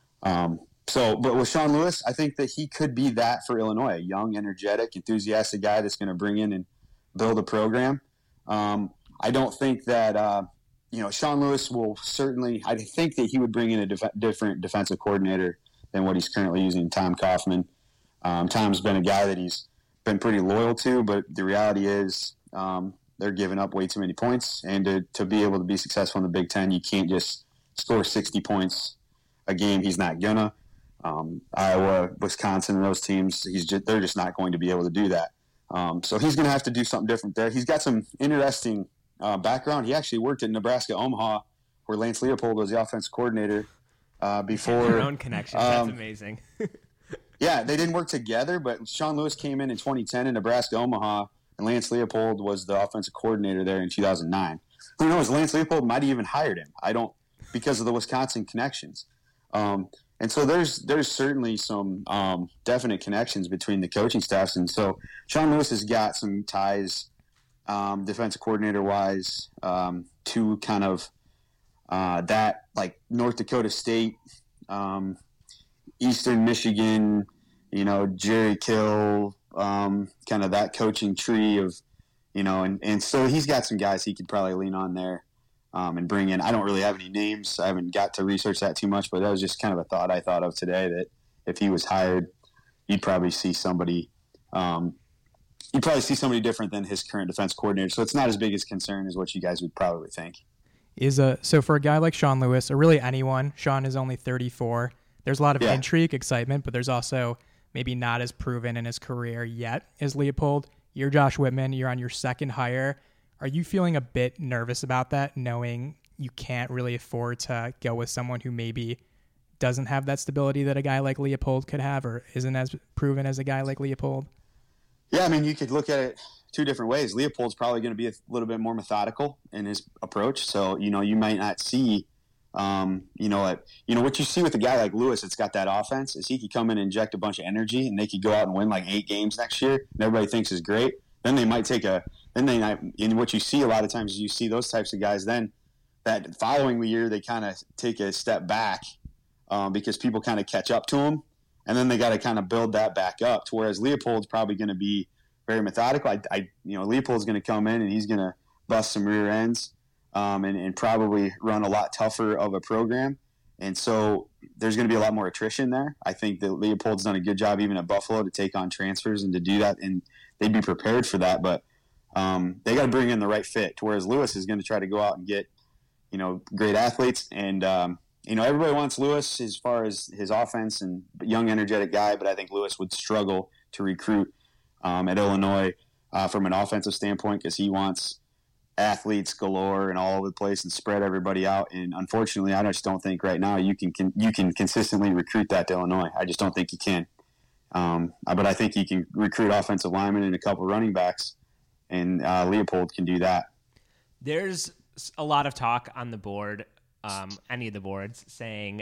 with Sean Lewis, I think that he could be that for Illinois, a young, energetic, enthusiastic guy that's going to bring in and build a program. I don't think that Sean Lewis will certainly. I think that he would bring in a different defensive coordinator than what he's currently using, Tom Coughlin. Tom's been a guy that he's been pretty loyal to, but the reality is they're giving up way too many points. And to be able to be successful in the Big Ten, you can't just score 60 points a game. He's not gonna. Iowa, Wisconsin, and those teams, they're just not going to be able to do that. So he's going to have to do something different there. He's got some interesting background. He actually worked at Nebraska Omaha, where Lance Leopold was the offensive coordinator before. Your own connection. That's amazing. Yeah, they didn't work together, but Sean Lewis came in 2010 in Nebraska Omaha, and Lance Leopold was the offensive coordinator there in 2009. Who knows? Lance Leopold might have even hired him. Because of the Wisconsin connections. And so there's certainly some definite connections between the coaching staffs. And so Sean Lewis has got some ties defensive coordinator-wise to kind of that, like North Dakota State, Eastern Michigan, Jerry Kill, kind of that coaching tree of, and so he's got some guys he could probably lean on there. And bring in. I don't really have any names. I haven't got to research that too much, but that was just kind of a thought I thought of today that if he was hired, you'd probably see somebody. You'd probably see somebody different than his current defense coordinator. So it's not as big a concern as what you guys would probably think. So for a guy like Sean Lewis, or really anyone, Sean is only 34. There's a lot of intrigue, excitement, but there's also maybe not as proven in his career yet as Leopold. You're Josh Whitman. You're on your second hire. Are you feeling a bit nervous about that, knowing you can't really afford to go with someone who maybe doesn't have that stability that a guy like Leopold could have, or isn't as proven as a guy like Leopold? Yeah, you could look at it two different ways. Leopold's probably going to be a little bit more methodical in his approach. So, you might not see, what you see with a guy like Lewis, it's got that offense, is he could come in and inject a bunch of energy, and they could go out and win like 8 games next year, and everybody thinks is great. Then they might and what you see a lot of times is you see those types of guys, then that following year they kind of take a step back because people kind of catch up to them, and then they got to kind of build that back up to whereas Leopold's probably going to be very methodical. Leopold's going to come in and he's going to bust some rear ends and probably run a lot tougher of a program. And so there's going to be a lot more attrition there. I think that Leopold's done a good job even at Buffalo to take on transfers and to do that, and they'd be prepared for that. But they got to bring in the right fit, to whereas Lewis is going to try to go out and get, great athletes. And, everybody wants Lewis as far as his offense and young, energetic guy, but I think Lewis would struggle to recruit at Illinois from an offensive standpoint because he wants athletes galore and all over the place and spread everybody out. And unfortunately, I just don't think right now you can consistently recruit that to Illinois. I just don't think you can. But I think you can recruit offensive linemen and a couple running backs, and Leopold can do that. There's a lot of talk on the board, any of the boards, saying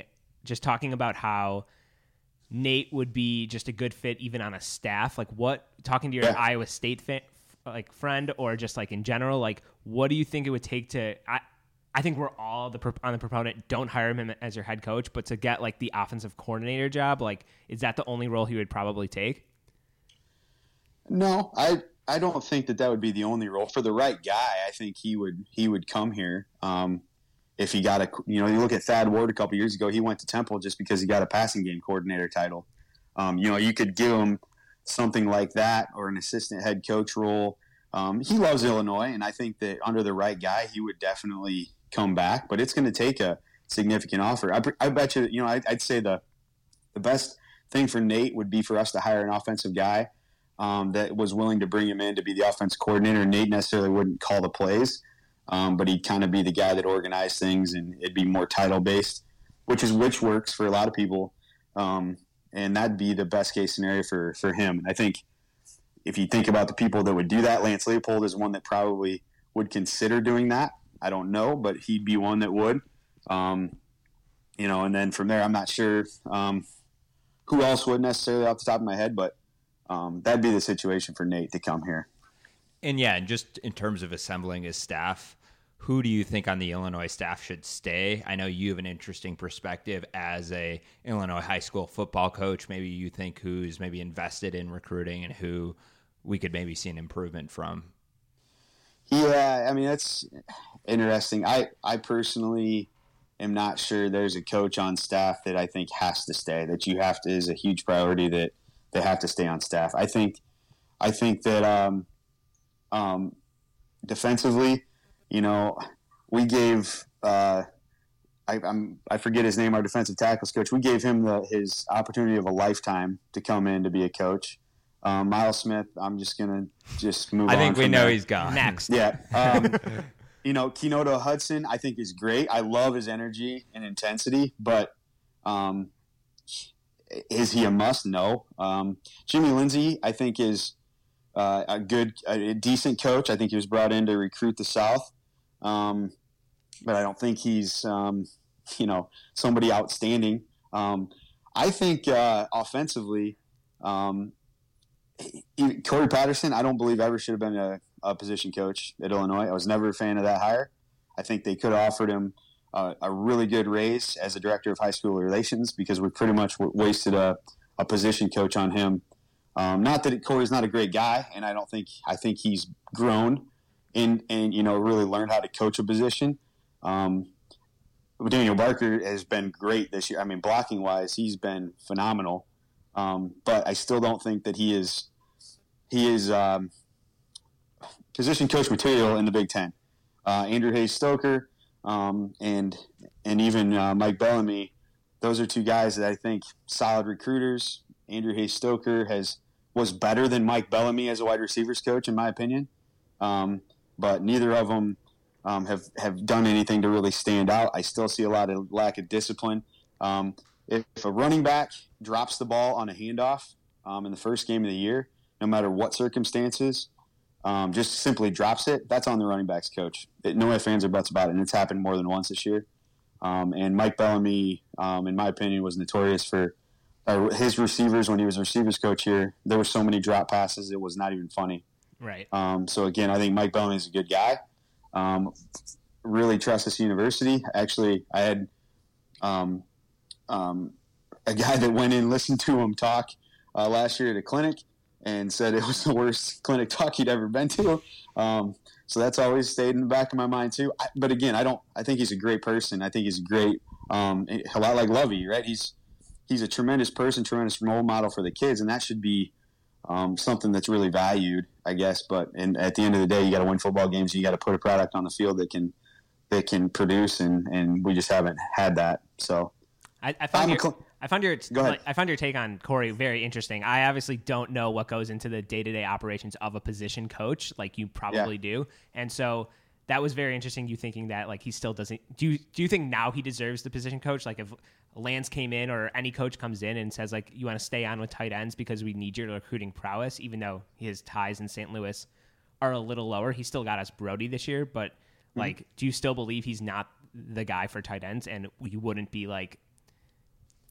just talking about how Nate would be just a good fit even on a staff. Like, what, talking to your Iowa State friend, or just like in general, like, what do you think it would take to? I think we're all on the proponent. Don't hire him as your head coach, but to get like the offensive coordinator job, like, is that the only role he would probably take? No, I don't think that would be the only role. For the right guy, I think he would come here. If he got you look at Thad Ward a couple years ago, he went to Temple just because he got a passing game coordinator title. You could give him something like that, or an assistant head coach role. He loves Illinois, and I think that under the right guy, he would definitely come back. But it's going to take a significant offer. I bet you, I'd say the best thing for Nate would be for us to hire an offensive guy that was willing to bring him in to be the offensive coordinator. Nate necessarily wouldn't call the plays, but he'd kind of be the guy that organized things, and it'd be more title-based, which works for a lot of people. And that'd be the best case scenario for him. And I think if you think about the people that would do that, Lance Leopold is one that probably would consider doing that. I don't know, but he'd be one that would. And then from there, I'm not sure who else would necessarily off the top of my head, but that'd be the situation for Nate to come here. And just in terms of assembling his staff, who do you think on the Illinois staff should stay? I know you have an interesting perspective as a Illinois high school football coach. Maybe you think who's maybe invested in recruiting and who we could maybe see an improvement from. Yeah, I mean, that's interesting. I personally am not sure there's a coach on staff that I think has to stay, that is a huge priority that they have to stay on staff. I think that defensively, we gave I forget his name, our defensive tackles coach. We gave him his opportunity of a lifetime to come in to be a coach. Miles Smith, I'm just gonna move on. I think we know he's gone. Next. Yeah. Kenoto Hudson, I think is great. I love his energy and intensity, but is he a must? No. Jimmy Lindsey, I think, is a decent coach. I think he was brought in to recruit the South. But I don't think he's, somebody outstanding. I think offensively, Corey Patterson, I don't believe ever should have been a position coach at Illinois. I was never a fan of that hire. I think they could have offered him a really good raise as a director of high school relations, because we pretty much wasted a position coach on him. Not that Corey's not a great guy, and I think he's grown and really learned how to coach a position. Daniel Barker has been great this year. I mean, blocking wise, he's been phenomenal. But I still don't think that he is position coach material in the Big Ten. Andrew Hayes-Stoker and even Mike Bellamy, those are two guys that I think solid recruiters. Andrew Hayes-Stoker was better than Mike Bellamy as a wide receivers coach, in my opinion. But neither of them have done anything to really stand out. I still see a lot of lack of discipline. If a running back drops the ball on a handoff in the first game of the year, no matter what circumstances, just simply drops it, that's on the running backs coach. No ifs, ands, or buts about it, and it's happened more than once this year. And Mike Bellamy, in my opinion, was notorious for his receivers when he was receivers coach here. There were so many drop passes, it was not even funny. Right. So, again, I think Mike Bellamy is a good guy. Really trust this university. Actually, I had a guy that went in and listened to him talk last year at a clinic and said it was the worst clinic talk he'd ever been to. So that's always stayed in the back of my mind too. But again, I think he's a great person. I think he's great. A lot like Lovey, right? He's a tremendous person, tremendous role model for the kids, and that should be something that's really valued, I guess. But at the end of the day, you got to win football games. You got to put a product on the field that can produce, and we just haven't had that. So I found your take on Corey very interesting. I obviously don't know what goes into the day-to-day operations of a position coach, like you probably do, and so that was very interesting. You thinking that like he still doesn't. Do you think now he deserves the position coach? Like if Lance came in or any coach comes in and says like you want to stay on with tight ends because we need your recruiting prowess, even though his ties in St. Louis are a little lower, he still got us Brody this year. But like, do you still believe he's not the guy for tight ends, and you wouldn't be like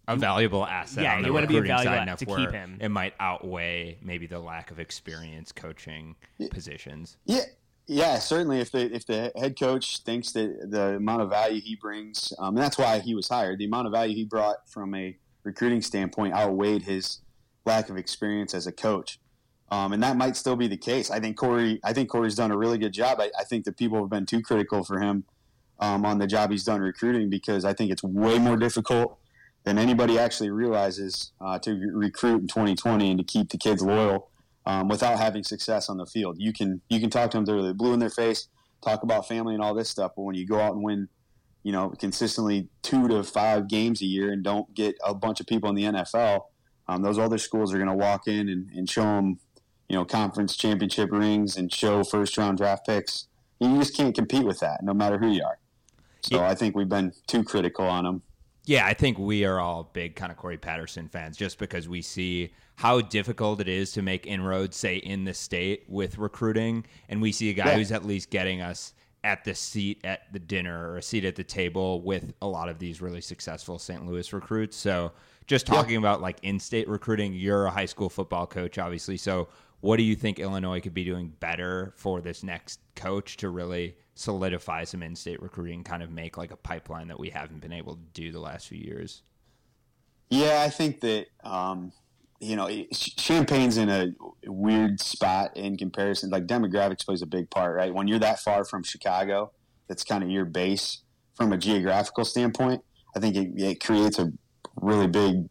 a valuable asset. Yeah, on the you want to be a recruiting valuable side asset to where keep him. It might outweigh maybe the lack of experience coaching positions. Yeah, certainly. If the head coach thinks that the amount of value he brings, and that's why he was hired, the amount of value he brought from a recruiting standpoint outweighed his lack of experience as a coach. And that might still be the case. I think Corey's done a really good job. I think that people have been too critical for him on the job he's done recruiting, because I think it's way more difficult than anybody actually realizes to recruit in 2020 and to keep the kids loyal without having success on the field. You can talk to them through the blue in their face, talk about family and all this stuff, but when you go out and win, consistently 2 to 5 games a year and don't get a bunch of people in the NFL, those other schools are going to walk in and show them, conference championship rings and show first-round draft picks. You just can't compete with that, no matter who you are. So I think we've been too critical on them. Yeah, I think we are all big kind of Corey Patterson fans just because we see how difficult it is to make inroads, say, in the state with recruiting. And we see a guy who's at least getting us at the seat at the dinner or a seat at the table with a lot of these really successful St. Louis recruits. So just talking about like in-state recruiting, you're a high school football coach, obviously. So what do you think Illinois could be doing better for this next coach to really solidify some in-state recruiting, kind of make like a pipeline that we haven't been able to do the last few years? Yeah, I think that, Champaign's in a weird spot in comparison. Like demographics plays a big part, right? When you're that far from Chicago, that's kind of your base from a geographical standpoint. I think it creates a really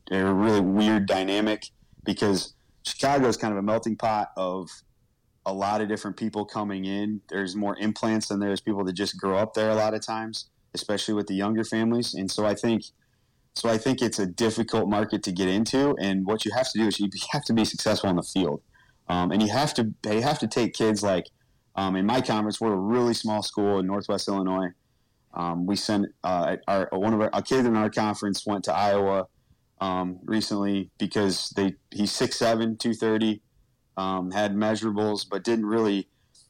weird dynamic because Chicago is kind of a melting pot of a lot of different people coming in. There's more implants than there's people that just grow up there a lot of times, especially with the younger families. And so I think it's a difficult market to get into. And what you have to do is you have to be successful on the field. And you have to take kids like, in my conference, we're a really small school in Northwest Illinois. We sent a kid in our conference went to Iowa recently because he's 6'7", 230, had measurables, but didn't really.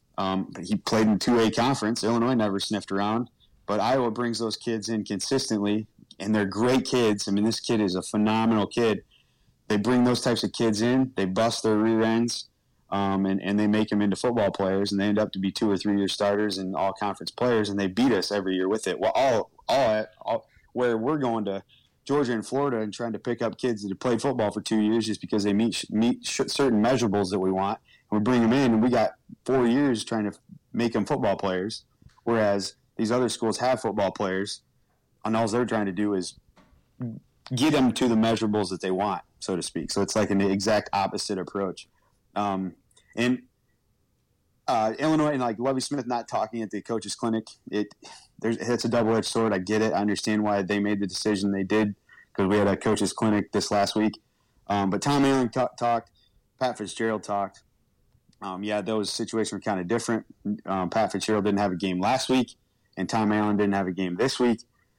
He played in 2A conference. Illinois never sniffed around, but Iowa brings those kids in consistently, and they're great kids. I mean, this kid is a phenomenal kid. They bring those types of kids in, they bust their rear ends, and they make them into football players, and they end up to be 2 or 3 year starters and all conference players, and they beat us every year with it. Well, all where we're going to Georgia and Florida and trying to pick up kids that have played football for 2 years just because they meet certain measurables that we want, and we bring them in, and we got 4 years trying to make them football players, whereas these other schools have football players, and all they're trying to do is get them to the measurables that they want, so to speak. So it's like an exact opposite approach. And Illinois and like Lovie Smith not talking at the coaches clinic, it's a double-edged sword. I get it. I understand why they made the decision they did because we had a coaches clinic this last week. But Tom Allen talked, Pat Fitzgerald talked. Those situations were kind of different. Pat Fitzgerald didn't have a game last week, and Tom Allen didn't have a game this week.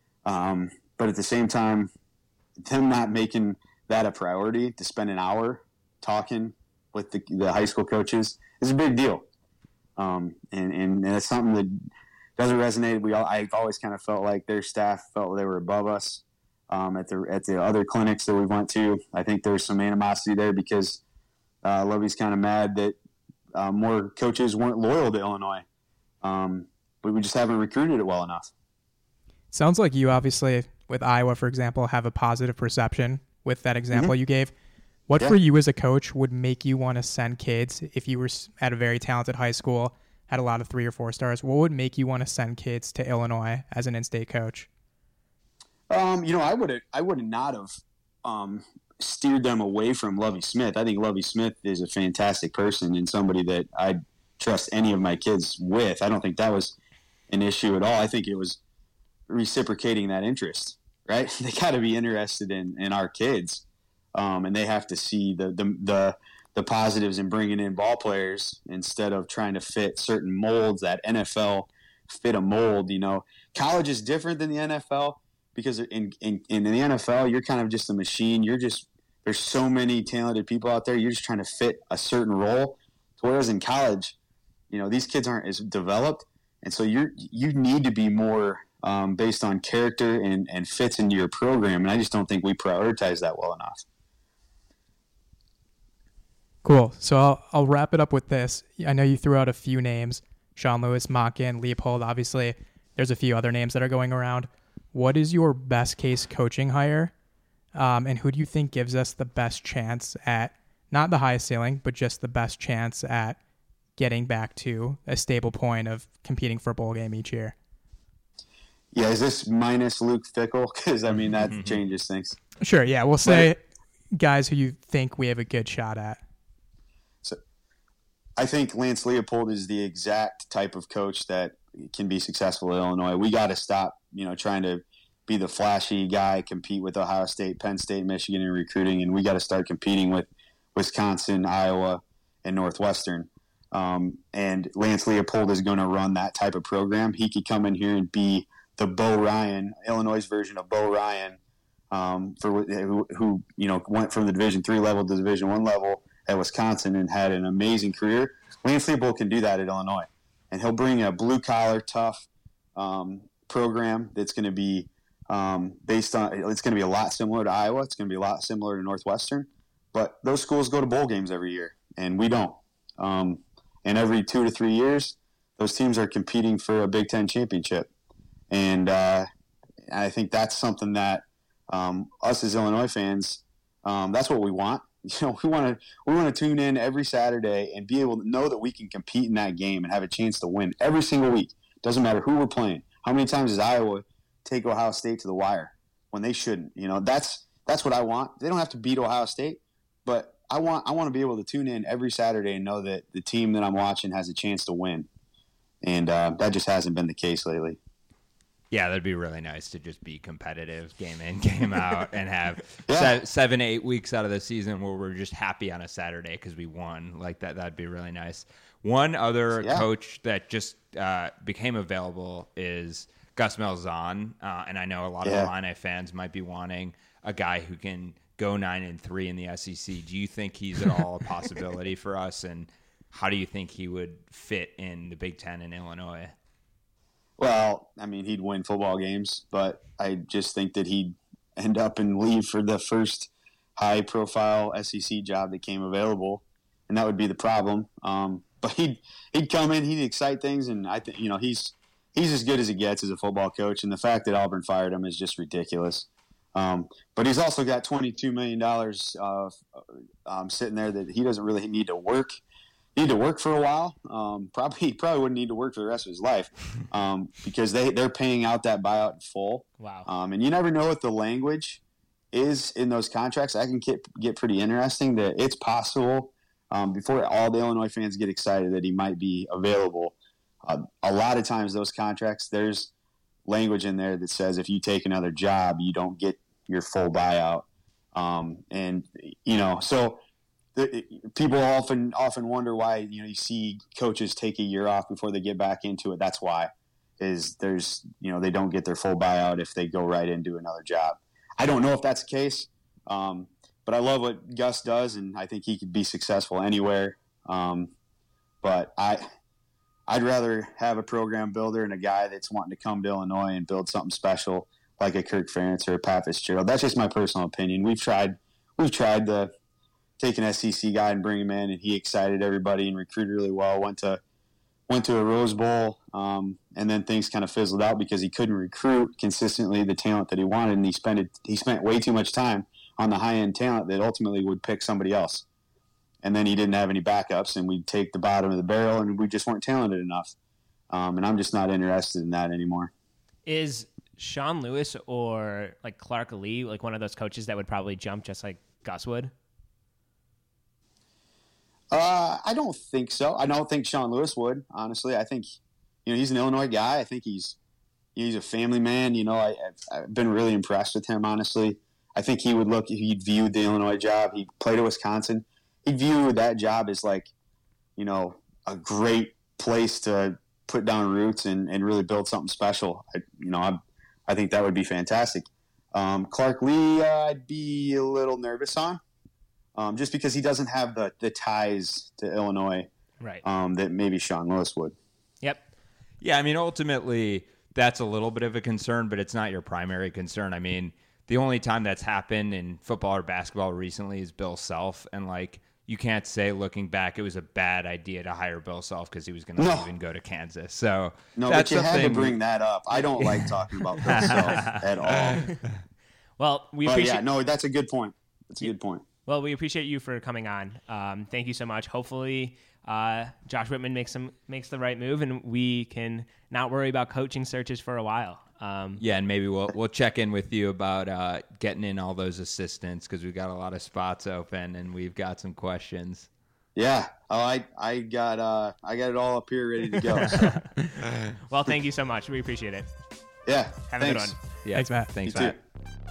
But at the same time, them not making that a priority to spend an hour talking with the high school coaches is a big deal. And it's something that doesn't resonate. I've always kind of felt like their staff felt they were above us at the other clinics that we went to. I think there's some animosity there because Lovie's kind of mad that more coaches weren't loyal to Illinois. But we just haven't recruited it well enough. Sounds like you obviously, with Iowa, for example, have a positive perception with that example you gave. What for you as a coach would make you want to send kids, if you were at a very talented high school, had a lot of 3 or 4 stars, what would make you want to send kids to Illinois as an in-state coach? I would not have steered them away from Lovie Smith. I think Lovie Smith is a fantastic person and somebody that I'd trust any of my kids with. I don't think that was an issue at all. I think it was reciprocating that interest, right? They got to be interested in our kids. And they have to see the positives in bringing in ball players instead of trying to fit certain molds. That NFL fit a mold. College is different than the NFL because in the NFL you're kind of just a machine. There's so many talented people out there. You're just trying to fit a certain role. Whereas in college, these kids aren't as developed, and so you need to be more based on character and fits into your program. And I just don't think we prioritize that well enough. Cool. So I'll wrap it up with this. I know you threw out a few names, Sean Lewis, Machin, Leopold. Obviously, there's a few other names that are going around. What is your best case coaching hire? And who do you think gives us the best chance at, not the highest ceiling, but just the best chance at getting back to a stable point of competing for a bowl game each year? Yeah, is this minus Luke Fickell? Because, I mean, that changes things. Sure, yeah. We'll say guys who you think we have a good shot at. So I think Lance Leopold is the exact type of coach that can be successful at Illinois. We got to stop, trying to be the flashy guy, compete with Ohio State, Penn State, Michigan in recruiting, and we got to start competing with Wisconsin, Iowa, and Northwestern. And Lance Leopold is going to run that type of program. He could come in here and be the Bo Ryan, Illinois' version of Bo Ryan, who went from the Division III level to Division I level at Wisconsin and had an amazing career. Lance Leopold can do that at Illinois, and he'll bring a blue collar, tough program that's going to be it's going to be a lot similar to Iowa. It's going to be a lot similar to Northwestern, but those schools go to bowl games every year, and we don't. And every 2 to 3 years, those teams are competing for a Big Ten championship. And I think that's something that us as Illinois fans, that's what we want. We want to tune in every Saturday and be able to know that we can compete in that game and have a chance to win every single week. Doesn't matter who we're playing. How many times does Iowa take Ohio State to the wire when they shouldn't? That's what I want. They don't have to beat Ohio State, but I want to be able to tune in every Saturday and know that the team that I'm watching has a chance to win. And that just hasn't been the case lately. Yeah, that'd be really nice to just be competitive game in, game out, and have 7, 8 weeks out of the season where we're just happy on a Saturday because we won. Like that, that'd be really nice. One other coach that just became available is Gus Malzahn, and I know a lot of Illini fans might be wanting a guy who can go 9-3 in the SEC. Do you think he's at all a possibility for us, and how do you think he would fit in the Big Ten in Illinois? Well, I mean, he'd win football games, but I just think that he'd end up and leave for the first high-profile SEC job that came available, and that would be the problem. But he'd come in, he'd excite things, and I think he's as good as it gets as a football coach. And the fact that Auburn fired him is just ridiculous. But he's also got $22 million sitting there that he doesn't really need to work. Need to work for a while. He probably wouldn't need to work for the rest of his life because they're paying out that buyout in full. Wow. And you never know what the language is in those contracts. That can get pretty interesting. That it's possible before all the Illinois fans get excited that he might be available. A lot of times those contracts, there's language in there that says if you take another job, you don't get your full buyout. So. People often wonder why you see coaches take a year off before they get back into it. That's why they don't get their full buyout if they go right into another job. I don't know if that's the case, but I love what Gus does, and I think he could be successful anywhere. But I'd rather have a program builder and a guy that's wanting to come to Illinois and build something special like a Kirk Ferentz or a Pat Fitzgerald. That's just my personal opinion. We've tried the take an SEC guy and bring him in, and he excited everybody and recruited really well. Went to a Rose Bowl, and then things kind of fizzled out because he couldn't recruit consistently the talent that he wanted, and he spent way too much time on the high end talent that ultimately would pick somebody else. And then he didn't have any backups, and we'd take the bottom of the barrel, and we just weren't talented enough. And I'm just not interested in that anymore. Is Sean Lewis or like Clark Lee like one of those coaches that would probably jump just like Gus would? I don't think so. I don't think Sean Lewis would, honestly. I think, he's an Illinois guy. I think he's a family man. I've been really impressed with him, honestly. I think he'd view the Illinois job. He played at Wisconsin. He'd view that job as like, a great place to put down roots and really build something special. I think that would be fantastic. Clark Lee, I'd be a little nervous on. Just because he doesn't have the ties to Illinois right. That maybe Sean Lewis would. Yep. Yeah, I mean, ultimately, that's a little bit of a concern, but it's not your primary concern. I mean, the only time that's happened in football or basketball recently is Bill Self, and like you can't say looking back it was a bad idea to hire Bill Self because he was going to leave and go to Kansas. So no, that's but you had to bring that up. I don't like talking about Bill Self at all. Well, we appreciate. Yeah, no, that's a good point. That's a good point. Well, we appreciate you for coming on. Thank you so much. Hopefully, Josh Whitman makes the right move, and we can not worry about coaching searches for a while. Yeah, and maybe we'll check in with you about getting in all those assistants because we've got a lot of spots open and we've got some questions. Yeah, I got it all up here ready to go. So. Well, thank you so much. We appreciate it. Yeah, have a good one. Yeah, thanks, Matt. Thanks, You Matt. too.